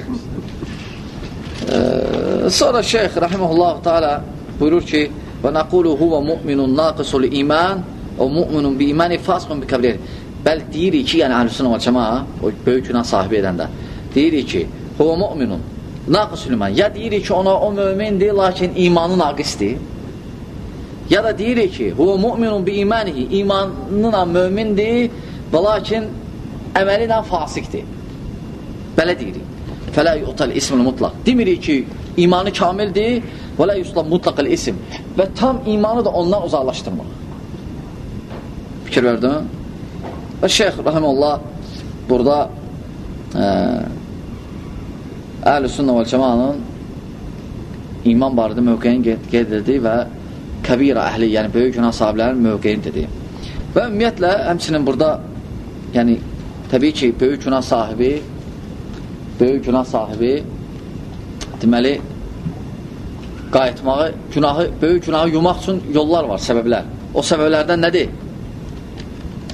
Ee, sonra şeyh rahimehullah teala buyurur ki və nəqulu huvə mu'minun naqisul iman o mu'minun bi imani fasqun bi kabir. Bəl deyirik ki, yəni əhl-i sünnə və cəmaa, o böyük günah sahibi edəndə, deyirik ki, huvə mu'minun naqisul iman. Ya deyirik ki, ona o mömindir, lakin imanı naqisdir. Ya da deyirik ki, huvə mu'minun bi imanihi, imanına mömindir və lakin əməli ilə fasikdir. Belə deyirik. Fələ yu'tal ismül mutlaq. Demirik ki, imanı kamildir və lə yuslam mutlaqıl isim. Və tam imanı da ondan uzaqlaşdırmaq. Fikir verdin? Və şeyh rahimullah burada e, əhl-i sünnə və cəmanın iman barədə mövqeyin qeyd edildi və kəbira əhli, yəni böyük günah sahiblərinin mövqeyin dedi. Və ümumiyyətlə, həmçinin burada yəni, təbii ki, böyük günah sahibi böyük günah sahibi deməli qayıtmağı, günahı, böyük günahı yumaq üçün yollar var, səbəblər. O səbəblərdən nədir?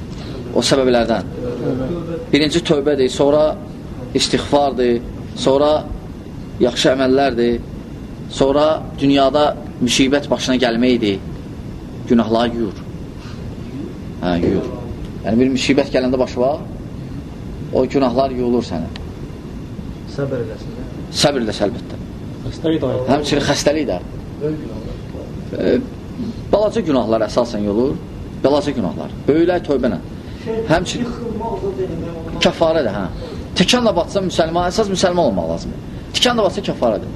o səbəblərdən. Birinci tövbədir, sonra istiğfardır, sonra yaxşı əməllərdir, sonra dünyada müsibət başına gəlməkdir, günahları yuyur. Hə, yuyur. Yəni bir müsibət gələndə başı var, o günahlar yuyulur sənə. Səbir eləsin. Səbir eləsin, əlbəttə. Xəstəlik də. Həmçinin xəstəlik də. E, balaca günahlar əsasən yolur, balaca günahlar. Böyüklər tövbənə. Həmçinin kəfarədir, hə. Tikanla batsa müsəlman, əsas müsəlman olmaq lazımdır. Tikanla batsa kəfarədir.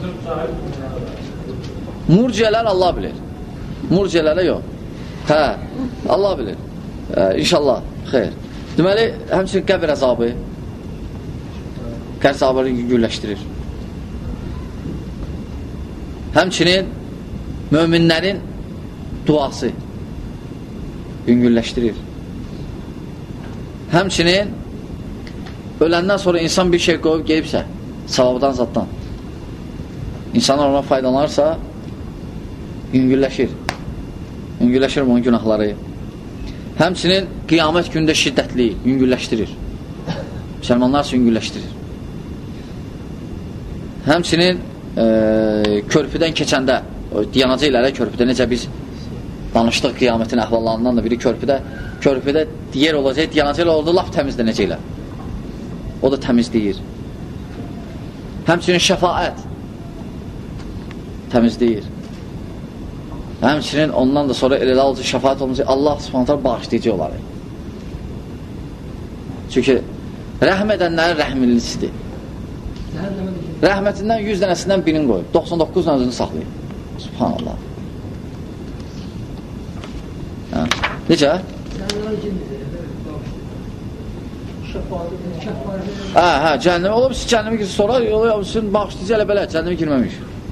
Murciyələr Allah bilir. Murciyələrə yox. Hə, Allah bilir. Hə, inşallah, xeyr. Deməli, həmçinin qəbir əzabı, qəbir əzabını yüngülləşdirir. Həmçinin möminlərin duası yüngülləşdirir. Həmçinin öləndən sonra insan bir şey qoyub geyibsə, savabdan zaddan, insanlar ona faydalanarsa, yüngülləşir. Yüngülləşir onun günahları. Həmçinin qiyamət gündə şiddətli, yüngülləşdirir. Müsəlmanlar üçün yüngülləşdirir. Həmçinin e, körpüdən keçəndə, yanacaq ilərə körpüdə, necə biz danışdıq qiyamətin əhvallarından da biri körpüdə, körpüdə yer olacaq, yanacaq orada laf təmizlənəcəklər. O da təmizləyir. Həmçinin şəfaət təmizləyir. Həmçinin ondan da sonra elə olacaq, şəfaət olacaq, Allah subhanətlər bağışlayıcı olaraq. Çünki rəhm edənlərin rəhmlisidir. Rəhmətindən yüz dənəsindən birini qoyub, doxsan doqquz dənəsini saxlayıb. Subhanallah. Hə. Necə? Hə, hə, cəhənnəmə olub, siz cəhənnəmə girsin, sonra yola yapsın, bağışlayıcı elə belə, cəhənnəmə girməmiş.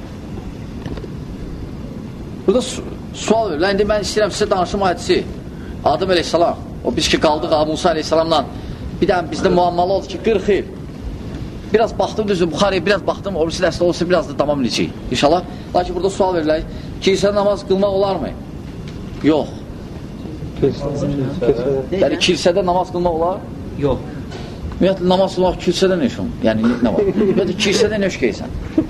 Burada su sual verir. İndi mən istəyirəm sizə danışım hadisi. Adəm əleyhissalam, o biz ki qaldıq Musa əleyhissalamla, bir də bizdə muammalı oldu ki, qırx il. Biraz baxdım düzdür, Buxarıya biraz baxdım, o birisi dəstə olsa biraz da tamam eləyəcək. İnşallah. Lakin burada sual verirlər, kilsədə namaz qılmaq olar mı? Yox. Yəni kilsədə namaz qılmaq olar? Yox. Ümumiyyətlə namaz qılmaq kilsədə nə işin? Yəni nə var? Ümumiyyətlə kilsədə nə iş geysən?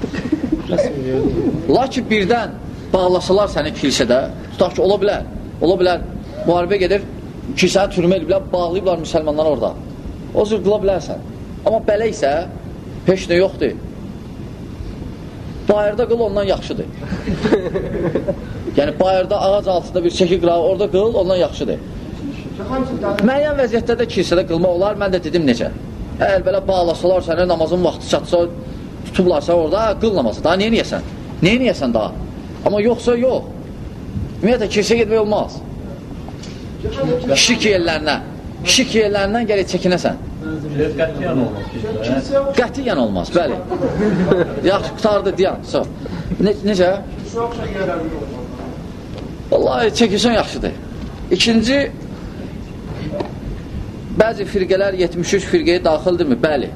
Lakin birdən bağlasalar səni kilsədə, tutaq ki, ola bilər, ola bilər, müharibə gedir, kilsəni türmə ediblər, bağlayıblar müsəlmanları orada. O cür qıla bilərsən. Amma belə isə, heç nə yoxdur. Bayırda qıl ondan yaxşıdır. Yəni, bayırda ağac altında bir çəki qırağı, orada qıl ondan yaxşıdır. Müəyyən vəziyyətdə kilsədə qılmaq olar, mən də dedim necə. Əgər belə bağlasalar səni, namazın vaxtı çatsa, tutublarsa orada, qıl namazı. Daha niyə niyəsən? Niyə niyəsən daha? Amma yoxsa yox. Ümumiyyətlə, kilsə getmək olmaz. Şirk yerlərinə, şirk yerlərindən gələk çəkinəsən. Qətiyyən olmaz. Qətiyyən olmaz, bəli. Yaxşı, qutardı, diyan. Ne, necə? Vallahi, çəkilsən yaxşıdır. İkinci, bəzi firqələr yetmiş üç firqəyə daxildirmi? Bəli.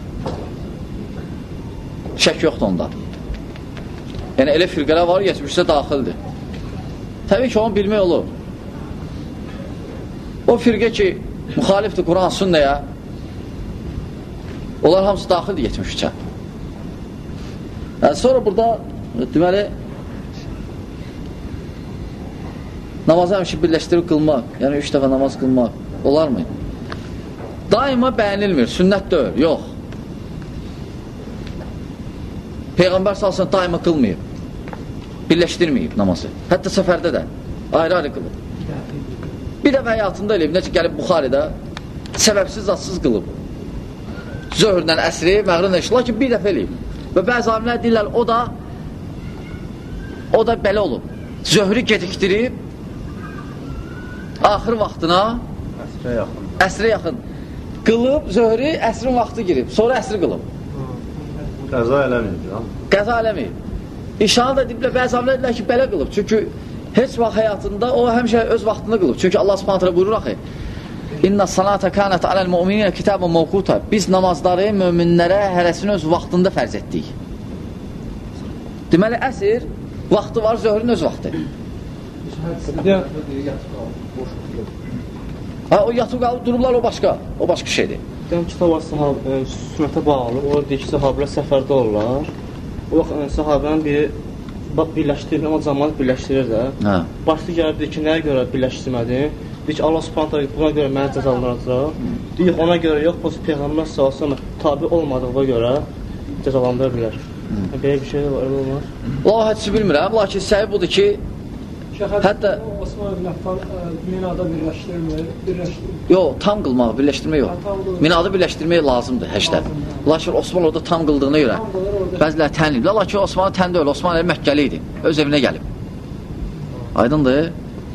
Şək yoxdur onda. Yəni, elə firqələr var, yetmiş üçə daxildir. Təbii ki, onu bilmək olur. O firqə ki, müxalifdir Quran, sünnəyə, onlar hamısı daxildir yetmiş üçə. Yəni, sonra burada, deməli, namazı həmişə birləşdirib qılmaq, yəni üç dəfə namaz qılmaq, olar mı? Daima bəyənilmir, sünnət deyil, yox. Peyğəmbər salsın daima qılmayıb, birləşdirməyib namazı. Hətta səfərdə də ayrı-ayrı qılıb. Bir dəfə həyatında eləyib, necə gəlib Buxarıda səbəbsiz, zadsız qılıb. Zöhrdən əsri, məğribdən eşi, lakin bir dəfə eləyib. Və bəzi alimlər deyirlər, o da o da belə olub. Zöhrü gedikdirib axır vaxtına əsrə yaxın. Əsrə yaxın. Qılıb, zöhrü əsrin vaxtı girib. Sonra əsri qılıb. Qəza eləməyib. Qəza eləməyib. İşanı da deyiblər, bəzi alimlər deyirlər ki, belə qılıb. Çünki heç vaxt həyatında o həmişə öz vaxtında qılıb. Çünki Allah Subhanahu taala buyurur axı: "İnna salata kanat alel mu'minina kitaban mawquta." Biz namazları möminlərə hərəsini öz vaxtında fərz etdik. Deməli, əsr vaxtı var, zöhrün öz vaxtı. Ha, o yatıb qalıb dururlar, o başqa, o başqa şeydir. Deyəm, kitab var, sahab, e, sünnətə bağlı, o deyir ki, sahabilər səfərdə olurlar. O vaxt e, sahabənin biri bax, birləşdirir, amma cəmaat birləşdirir də. Hə. Başlı gəlib deyir ki, nəyə görə birləşdirmədin? Deyir ki, Allah subhanətə buna görə mənə cəzalandıracaq. Deyir, ona görə yox, bu Peyğəmbər sallallahu əleyhi və səlləm tabi olmadığına görə cəzalandıra bilər. Belə bir şey də var, elə olmaz. Allah hədisi bilmirəm, lakin səhi budur ki, hətta Osman ibn Affan minada birləşdirmir, birləşdirmir. Yox, tam qılmaq, birləşdirmək yox. Minada birləşdirmək lazımdır həcdə. Lakin Osman orada tam qıldığına görə bəziləri tənliyiblər. Lakin Osman'a tən deyil, Osman elə Məkkəli idi. Öz evinə gəlib. Aydındır?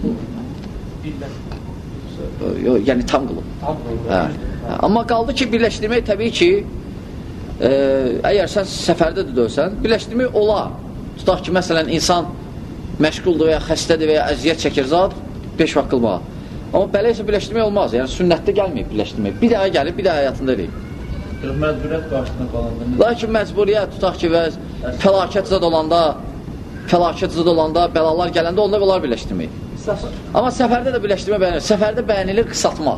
Yox, yəni tam qılıb. Hə. Amma qaldı ki, birləşdirmək təbii ki, e, əgər sən səfərdə də döysən, birləşdirmək olar. Tutaq ki, məsələn, insan məşğuldur və ya xəstədir və ya əziyyət çəkir zat, beş vaxt qılmağa. Amma belə isə birləşdirmək olmaz. Yəni, sünnətdə gəlməyib birləşdirmək. Bir daha gəlib, bir daha həyatında deyib. Məcburiyyət qarşısına qalanda. Lakin məcburiyyət, tutaq ki, və fəlakət zad olanda, fəlakət zad olanda, bəlalar gələndə, onda olar birləşdirmək. Amma səfərdə də birləşdirmək bəyənilir. Səfərdə bəyənilir qısaltmaq.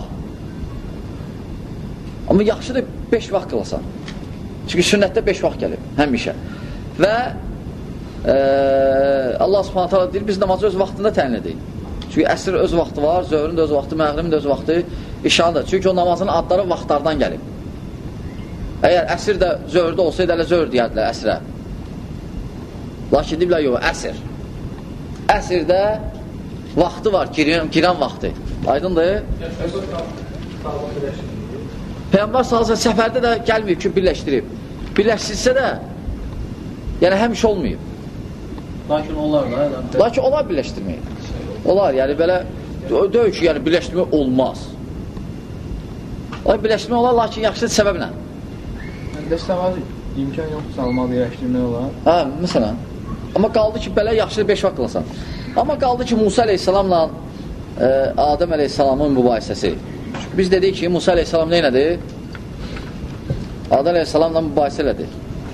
Amma yaxşıdır, beş vaxt qılasan. Çünki sünnətdə beş vaxt gəlib, həmişə. Və Ee, Allah subhanət hala deyir, biz namazı öz vaxtında təyin edək. Çünki əsr öz vaxtı var, zöhrün də öz vaxtı, məğribin də öz vaxtı, işan da. Çünki o namazın adları vaxtlardan gəlib. Əgər əsr də zöhrdə olsaydı, hələ zöhr deyədilər əsrə. Lakin deyiblər, yox, əsr. Əsrdə vaxtı var, girən, girən vaxtı. Aydındır? Peyğəmbər sallallahu səfərdə də gəlməyib ki, birləşdirib. Birləşdirsə də, yəni həmişə olmayıb. Lakin olar da. Lakin olar birləşdirmək. Olar, yəni belə deyil ki, yəni birləşdirmək olmaz. Olar birləşdirmək olar, lakin yaxşı səbəblə. Dəstəmaz imkan yoxdur, salmaq birləşdirmək olar. Hə, məsələn. Amma qaldı ki, belə yaxşı beş vaxt qılasan. Amma qaldı ki, Musa əleyhissalamla e, Adəm əleyhissalamın mübahisəsi. Biz dedik ki, Musa əleyhissalam nə elədi? Adəm əleyhissalamla mübahisə elədi.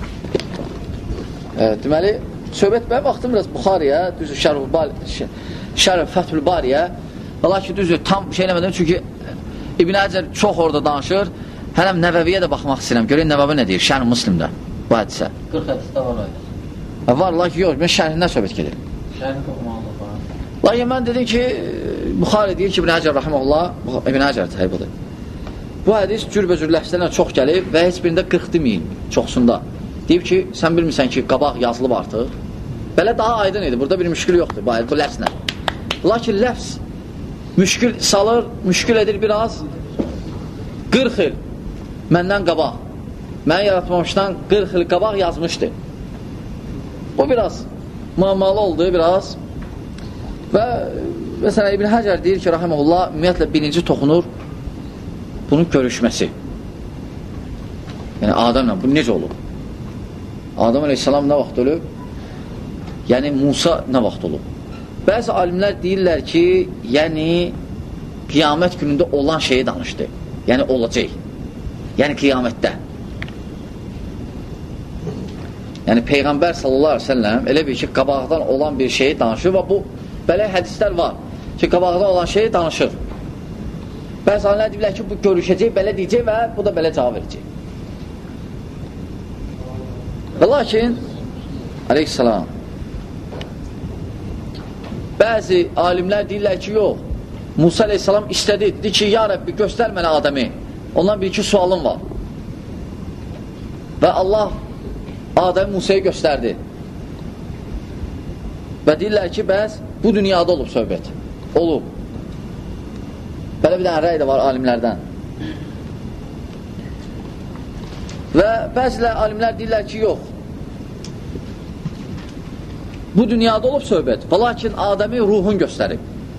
E, deməli, söhbət mən vaxtım biraz Buxariyə, düzdür, Şərh Fəthül Bariyə, lakin düzdür, tam şey eləmədim, çünki İbn Həcər çox orada danışır, hələm Nəvəviyə də baxmaq istəyirəm, görək Nəvəvi nə deyir, Şərh Müslimdə, bu hədisə. qırx hədisdə var ayda. Var, lakin yox, mən şərhindən söhbət gedir. Şərhi oxumaqla var. Lakin mən dedim ki, Buxari deyir ki, İbn Həcər rəhməhullah, İbn Həcər təhibudur. Bu hədis cürbəcür ləhsələrlə çox gəlib və heç birində qırx deməyin, çoxsunda. Deyib ki, sən bilmirsən ki, qabaq yazılıb artıq. Belə daha aydın idi, burada bir müşkül yoxdur, bu ləfslə. Lakin ləfs müşkül salır, müşkül edir biraz. qırx il məndən qabaq, mən yaratmamışdan qırx il qabaq yazmışdı. O biraz muammalı oldu, biraz. Və məsələn, İbn Həcər deyir ki, rahiməhullah, ümumiyyətlə birinci toxunur bunun görüşməsi. Yəni, Adəmlə, bu necə olub? Adəm əleyhissalam nə vaxt ölüb? Yəni, Musa nə vaxt olub? Bəzi alimlər deyirlər ki, yəni, qiyamət günündə olan şeyi danışdı. Yəni, olacaq. Yəni, qiyamətdə. Yəni, Peyğəmbər sallallahu aleyhi ve sellem elə bir ki, qabaqdan olan bir şeyi danışır və bu, belə hədislər var ki, qabaqdan olan şeyi danışır. Bəzi alimlər deyirlər ki, bu görüşəcək, belə deyəcək və bu da belə cavab verəcək. Və lakin, aleyhissalam, bəzi alimlər deyirlər ki, yox, Musa aleyhissalam istədi, dedi ki, ya Rəbbi, göstər mənə Adəmi, ondan bir-iki sualım var. Və Allah Adəm Musa'yı göstərdi. Və deyirlər ki, bəs bu dünyada olub söhbət. Olub. Belə bir dənə rəy də var alimlərdən. Və bəzilər alimlər deyirlər ki, yox. Bu dünyada olub söhbət. Və lakin Adəmi ruhun göstərib.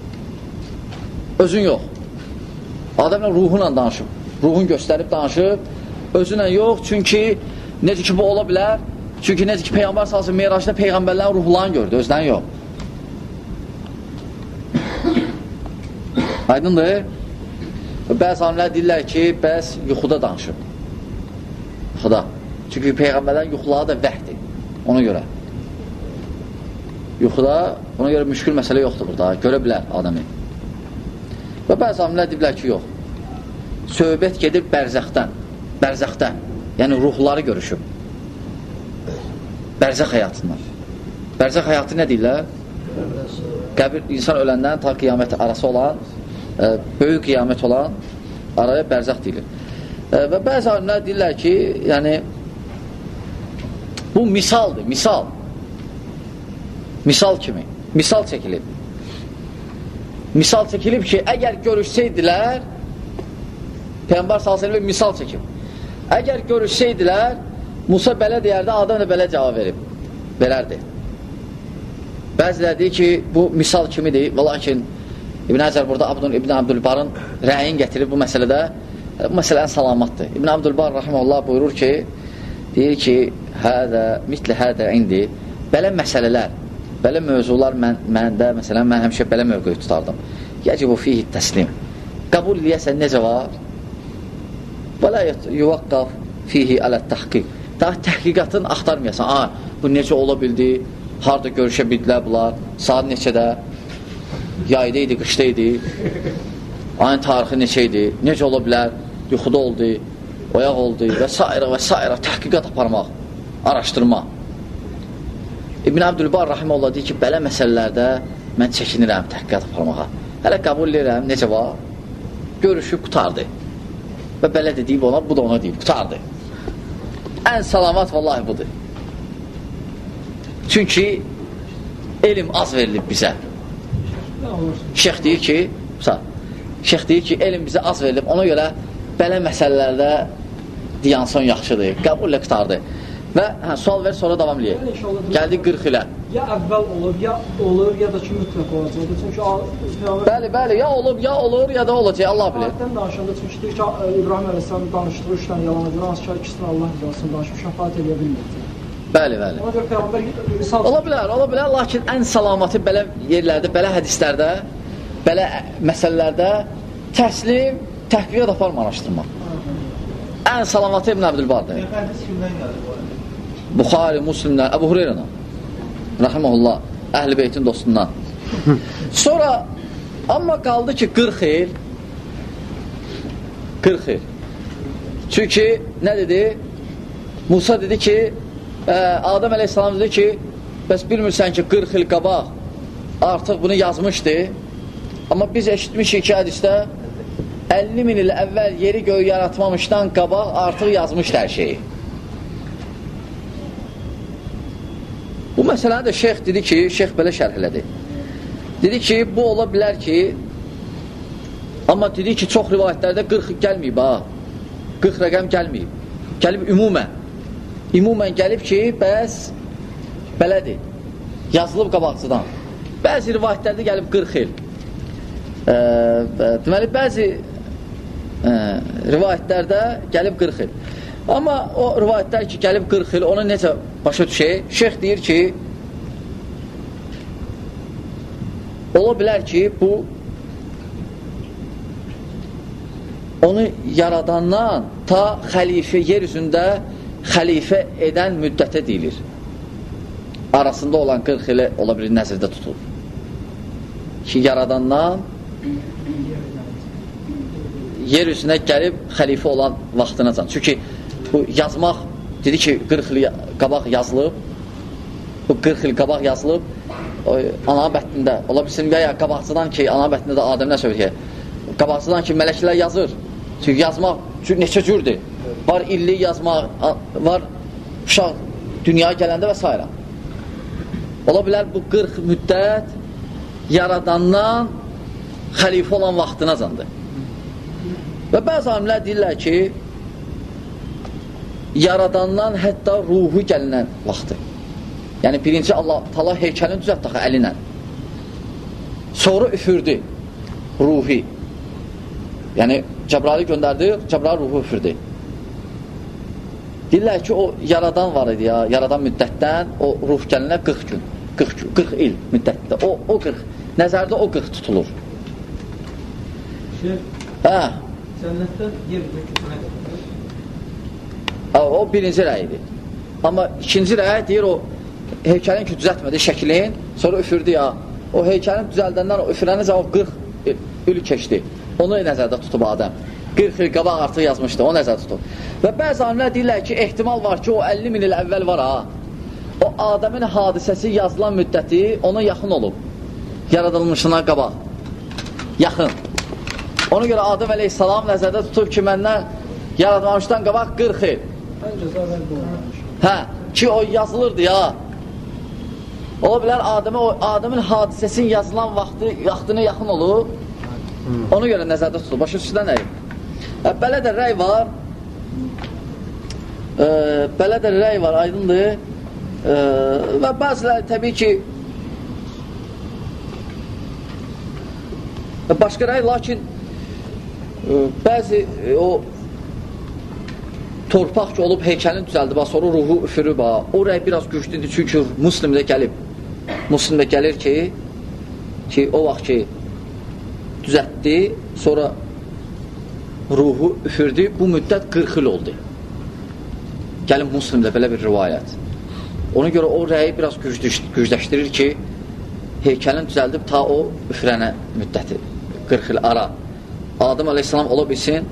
Özün yox. Adəmlə ruhunla danışıb. Ruhun göstərib danışıb. Özünlə yox. Çünki necə ki bu ola bilər. Çünki necə ki Peyğəmbər sallallahu Meyracda Peyğəmbərlərin ruhlarını gördü. Özdən yox. Aydındır. Bəzi alimlər deyirlər ki, bəs yuxuda danışıb. Yuxuda. Çünki Peyğəmbərlərin yuxuları da vəhdir. Ona görə. Yuxuda, ona görə müşkül məsələ yoxdur burada. Görə bilər adamı. Və bəzi alimlər deyiblər ki, yox. Söhbət gedir bərzəxdən, bərzəxdən, yəni ruhları görüşüb. Bərzəx həyatından. Bərzəx həyatı nə deyirlər? Qəbir, insan öləndən ta qiyamət arası olan, e, böyük qiyamət olan araya bərzəx deyilir. E, və bəzi alimlər deyirlər ki, yəni, bu misaldır, misal. Misal kimi, misal çəkilib. Misal çəkilib ki, əgər görüşsəydilər, Peyğəmbər sallallahu əleyhi və səlləm misal çəkib. Əgər görüşsəydilər, Musa belə deyərdi, Adəm də belə cavab verib, verərdi. Bəziləri deyir ki, bu misal kimidir. Və lakin İbn Həcər burada Abdun İbn Abdülbarın rəyin gətirib bu məsələdə. Bu məsələn salamatdır. İbn Abdülbar rahimehullah buyurur ki, deyir ki, hədə, mitlə hədə indi, belə məsələlər, belə mövzular mən, məndə, məsələn, mən həmişə belə mövqeyi tutardım. Yəcibu fihi təslim. Qəbul eləyəsən necə var? Və la yuvaqqaf fihi alə təhqiq. Daha təhqiqatın axtarmayasan. Aa, bu necə ola bildi? Harada görüşə bildilər bunlar? Saat neçədə? Yayda idi, qışda idi? Ayın tarixi neçə idi? Necə ola bilər? Yuxuda oldu, oyaq oldu və s. və s. Təhqiqat aparmaq, araşdırma. İbn Abdülbar rahimehullah deyir ki, belə məsələlərdə mən çəkinirəm təhqiqat aparmağa. Hələ qəbul edirəm, necə var? Görüşüb qutardı. Və belə də deyib ona, bu da ona deyib, qutardı. Ən salamat vallahi budur. Çünki elm az verilib bizə. Şeyx deyir ki, şeyx deyir ki, elm bizə az verilib, ona görə belə məsələlərdə diyanson yaxşıdır, qəbullə qutardı. Və hə, sual ver, sonra davam eləyək. Gəldik qırx ilə. Ya əvvəl olur, ya olur, ya da ki, mütləq olacaq. Çünki bəli, bəli, ya olur, ya olur, ya da olacaq, Allah bilir. Ayətdən danışanda, çünki deyir ki, İbrahim Əleyhisselam danışdığı üç dənə yalan edir, hansı ki, ikisini Allah rızasını danışıb, şəfaət edə bilmir. Bəli, bəli. Ona görə Peyğəmbər misal... Ola bilər, ola bilər, lakin ən salamatı belə yerlərdə, belə hədislərdə, belə məsələlərdə təslim, təhqiqat aparma, araşdırma. Ən salamatı İbn Abdülbardır. Hədis kimdən gəlir bu? Buxari, Müslimdən, Əbu Hüreyrədən, rahiməhullah, Əhl-i Beytin dostundan. Sonra, amma qaldı ki, qırx il, qırx il. Çünki, nə dedi? Musa dedi ki, ə, Adəm əleyhissalam dedi ki, bəs bilmirsən ki, qırx il qabaq artıq bunu yazmışdı, amma biz eşitmişik ki, hədisdə əlli min il əvvəl yeri göğü yaratmamışdan qabaq artıq yazmışdı hər şeyi. Bu məsələni də şeyx dedi ki, şeyx belə şərh elədi. Dedi ki, bu ola bilər ki, amma dedi ki, çox rivayətlərdə qırx gəlməyib, ha. qırx rəqəm gəlməyib. Gəlib ümumən. Ümumən gəlib ki, bəs belədir. Yazılıb qabaqçıdan. Bəzi rivayətlərdə gəlib qırx il. E, deməli, bəzi e, rivayətlərdə gəlib qırx il. Amma o rivayətlər ki, gəlib qırx il, onu necə başa düşək? Şeyx deyir ki, ola bilər ki, bu onu yaradandan ta xəlifə, yer üzündə xəlifə edən müddətə deyilir. Arasında olan qırx ili ola bilər nəzərdə tutulur. Ki, yaradandan yer üzünə gəlib xəlifə olan vaxtına can. Çünki bu yazmaq, dedi ki, qırx il qabaq yazılıb, bu qırx il qabaq yazılıb, ana bətnində, ola bilsin, və ya qabaqçıdan ki, ana bətnində də Adəmdən söhbət ki, qabaqçıdan ki, mələklər yazır. Çünki yazmaq neçə cürdür. Var illik yazmaq, var uşaq dünyaya gələndə və s. Ola bilər, bu qırx müddət yaradandan xəlifə olan vaxtına candır. Və bəzi alimlər deyirlər ki, yaradandan hətta ruhu gəlinən vaxtı. Yəni, birinci Allah tala heykəlini düzət daxı əlinə. Sonra üfürdü ruhi. Yəni, Cəbraylı göndərdi, Cəbraylı ruhu üfürdü. Deyirlər ki, o yaradan var idi ya, yaradan müddətdən o ruh gəlinə qırx gün, qırx, qırx il müddətdə. O, o qırx, nəzərdə o qırx tutulur. Şey, hə. Cənnətdən yer mülküsünə qədər. O birinci rəyidir. Amma ikinci rəy deyir, o heykəlin ki, düzətmədi şəklin, sonra üfürdü ya. O heykəlin düzəldəndən o üfürənəcə o qırx il keçdi. Onu nəzərdə tutub Adəm. qırx il qabaq artıq yazmışdı, o nəzərdə tutub. Və bəzi alimlər deyirlər ki, ehtimal var ki, o əlli min il əvvəl var ha. O Adəmin hadisəsi yazılan müddəti ona yaxın olub. Yaradılmışına qabaq. Yaxın. Ona görə Adəm əleyhissalam nəzərdə tutub ki, məndən yaradılmışdan qabaq qırx il. Hə, ki o yazılırdı ya. Ola bilər Adəmə, o Adəmin hadisəsinin yazılan vaxtı, vaxtına yaxın olub. Ona görə nəzərdə tutulub. Başa üstüdən əyib. Belə də rəy var. E, belə də rəy var, aydındır. E, və bəziləri təbii ki başqa rəy, lakin e, bəzi e, o torpaq ki olub heykəlin düzəldi, bax, sonra ruhu üfürüb, o rəy biraz güclüdür, çünki Müslimdə gəlib. Müslimdə gəlir ki, ki o vaxt ki düzəltdi, sonra ruhu üfürdü, bu müddət qırx il oldu. Gəlin Müslimdə belə bir rivayət. Ona görə o rəyi biraz gücləşdirir ki, heykəlin düzəldib ta o üfürənə müddəti, qırx il ara. Adəm əleyhissalam ola bilsin,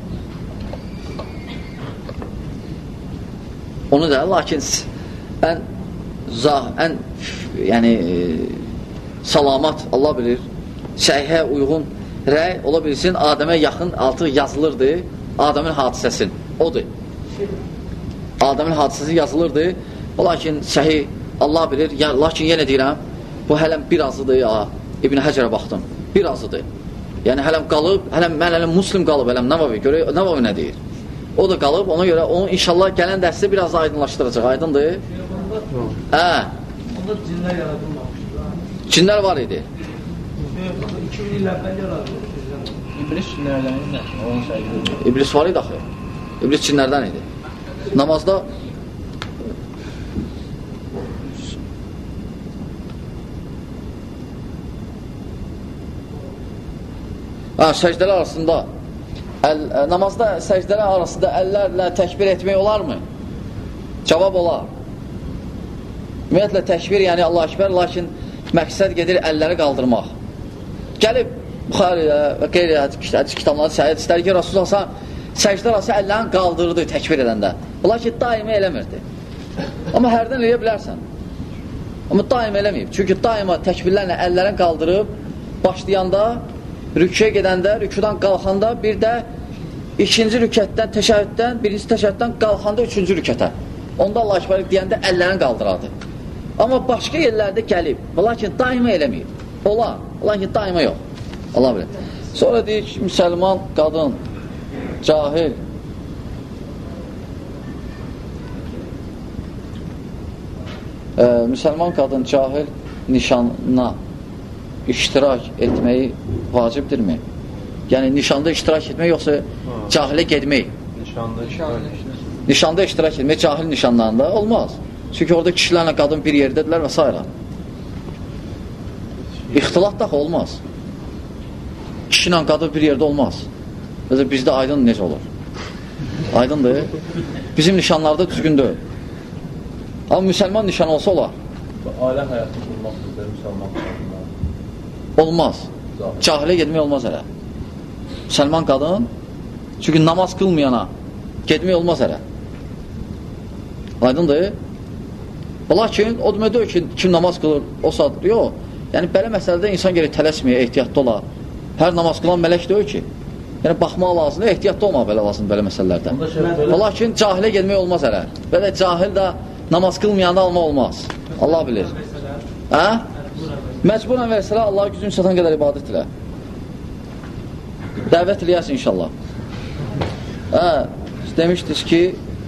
onu da, lakin ən zah, ən yəni e, salamat, Allah bilir, səhihə uyğun rəy ola bilsin, Adəmə yaxın artıq yazılırdı, Adəmin hadisəsin, odur. Adəmin hadisəsi yazılırdı, lakin səhih, Allah bilir, ya, lakin yenə deyirəm, bu hələm bir azıdır ya, İbn-i Həcərə baxdım, bir azıdır. Yəni hələm qalıb, hələm, mən hələm muslim qalıb, hələm Nəvavi, görək, Nəvavi nə deyir? O da qalıb, ona görə onu inşallah gələn dərsi biraz aydınlaşdıracaq, aydındır? Hə. Onda cinlər yaradılmamışdır. Cinlər var idi. iki min il əvvəl yaradılmışdır. İblis cinlərdən idi. Onun səhiyyədir. İblis var idi axı. İblis cinlərdən idi. Namazda ha, səcdələr arasında əl, namazda səcdələr arasında əllərlə təkbir etmək olarmı? Cavab olar. Ümumiyyətlə təkbir, yəni Allah Ekber, lakin məqsəd gedir əlləri qaldırmaq. Gəlib Buxariyə və qeyri hədis kitablarında səhiyyə istər ki, Rasulullah səcdə arası əllərini qaldırdı təkbir edəndə. Lakin daimi eləmirdi. Amma hərdən eləyə bilərsən. Amma daimi eləməyib. Çünki daima təkbirlərlə əllərini qaldırıb başlayanda, rüküyə gedəndə, rüküdən qalxanda, bir də ikinci rükətdən, təşəhhüddən, birinci təşəhhüddən qalxanda üçüncü rükətə. Onda Allah Ekber deyəndə əllərini qaldırardı. Amma başqa yerlərdə gəlib, lakin daima eləməyib. Olar, lakin daima yox. Allah bilir. Sonra deyir ki, müsəlman qadın, cahil, e, müsəlman qadın cahil nişanına iştirak etməyi vacibdirmi? Yəni, nişanda iştirak etmək, yoxsa cahilə gedmək? Nişanda iştirak etmək. Nişanda iştirak etmək, cahil nişanlarında olmaz. Çünki orada kişilərlə qadın bir yerdədirlər və s. İxtilat da olmaz. Kişi ilə qadın bir yerdə olmaz. Mesela bizdə aydın necə olur? Aydındır. Bizim nişanlarda düzgün deyil. Amma müsəlman nişan olsa olar. Ailə həyatı qurmaq bizdə müsəlman qadınlar. Olmaz. Cahilə gedmək olmaz hələ. Müsəlman qadın, çünki namaz qılmayana gedmək olmaz hələ. Aydındır. Lakin o demək deyil ki, kim namaz qılır, o saat, yox. Yəni, belə məsələdə insan gəlir tələsməyə, ehtiyatda olar. Hər namaz qılan mələk deyil ki. Yəni, baxmaq lazımdır, ehtiyatda olmaq belə lazımdır belə məsələlərdə. Lakin cahilə gelmək olmaz hələ. Və də cahil də namaz qılmayanda almaq olmaz. Allah bilir. Hə? Məcburən versələr, Allah gücün çatan qədər ibadət ilə. Dəvət eləyəsin inşallah. Hə, demişdiniz ki,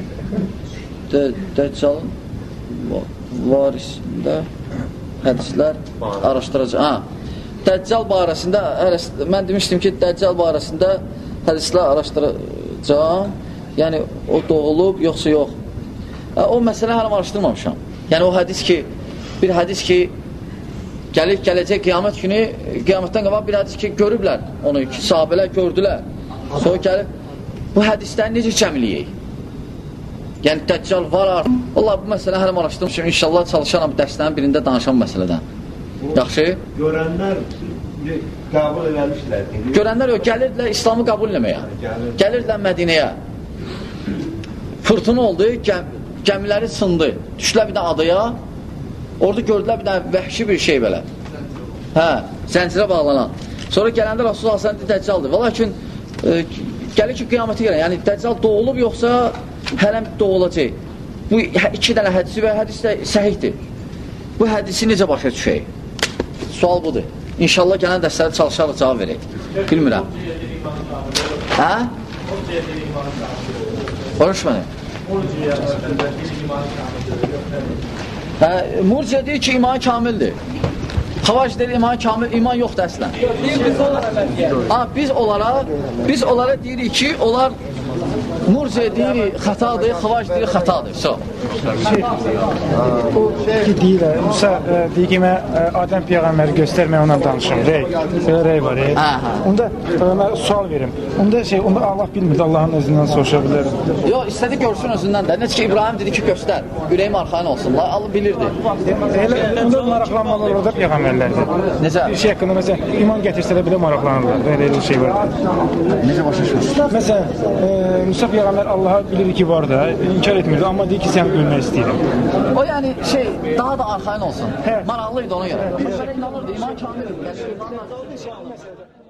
Dəccalın varisində hədislər araşdıracaq. Hə, Dəccal barəsində, mən demişdim ki, Dəccal barəsində hədislər araşdıracaq. Yəni, o doğulub, yoxsa yox. Hə, o məsələ hələm araşdırmamışam. Yəni, o hədis ki, bir hədis ki, gəlir, gələcək qiyamət günü, qiyamətdən qabaq bir hədis ki, görüblər onu, ki, sahabələr gördülər. Sonra gəlib, bu hədisləri necə cəmliyək? Yəni, Dəccal var artıq. Vallahi, bu məsələ hələm araşdırmışam. İnşallah çalışaram dərslərin birində danışam məsələdən. Yaxşı? Görənlər qəbul eləmişlər. Görənlər yox, gəlirdilər İslamı qəbul eləməyə. Gəlirdilər Mədinəyə. Fırtına oldu, gəm gəmiləri sındı. Düşdülər bir də adaya. Orada gördülər bir də vəhşi bir şey belə. Hə, zəncirə bağlanan. Sonra gələndə Rasulullah sallallahu əleyhi və səlləm Dəccaldır. Və lakin e, gəlir ki, qiyamətə gələn. Yəni Dəccal doğulub yoxsa hələm doğulacaq. Bu iki dənə hədisi və hədis də səhihdir. Bu hədisi necə başa düşək? Sual budur. İnşallah gələn dərslərə çalışarıq, cavab verək. Bilmirəm. Hə? Barış məni. Hə, Murciə deyir ki, iman kamildir. Xavac deyir, iman kamil, iman yoxdur əslən. Ha, biz onlara, biz onlara deyirik ki, onlar Murciə deyir, xətadır, Xavac deyir, xətadır. So. O ki deyir, Musa deyir ki, mən Adəm Peyğəmbəri göstərməyə ondan danışım. Rey, belə rey var. Onda mən sual verim. Onda şey, onda Allah bilmirdi, Allahın özündən soruşa bilər. Yox, istədi görsün özündən də. Necə ki, İbrahim dedi ki, göstər. Ürəyim arxain olsun. Allah bilirdi. Onda maraqlanmalar orada Peyğəmbərlərdir. Necə? Bir şey haqqında, məsələn, iman gətirsələr belə maraqlanırlar. Belə bir şey var. Necə başa düşmüş? Məsələn, Musa Peyğəmbər Allah'a bilir ki, var da, inkar etmirdi, amma deyir ki, sən ölmək istəyirəm. O yəni şey, daha da arxain olsun. Maraqlıydı ona görə. Başa inanırdı, iman kamildir.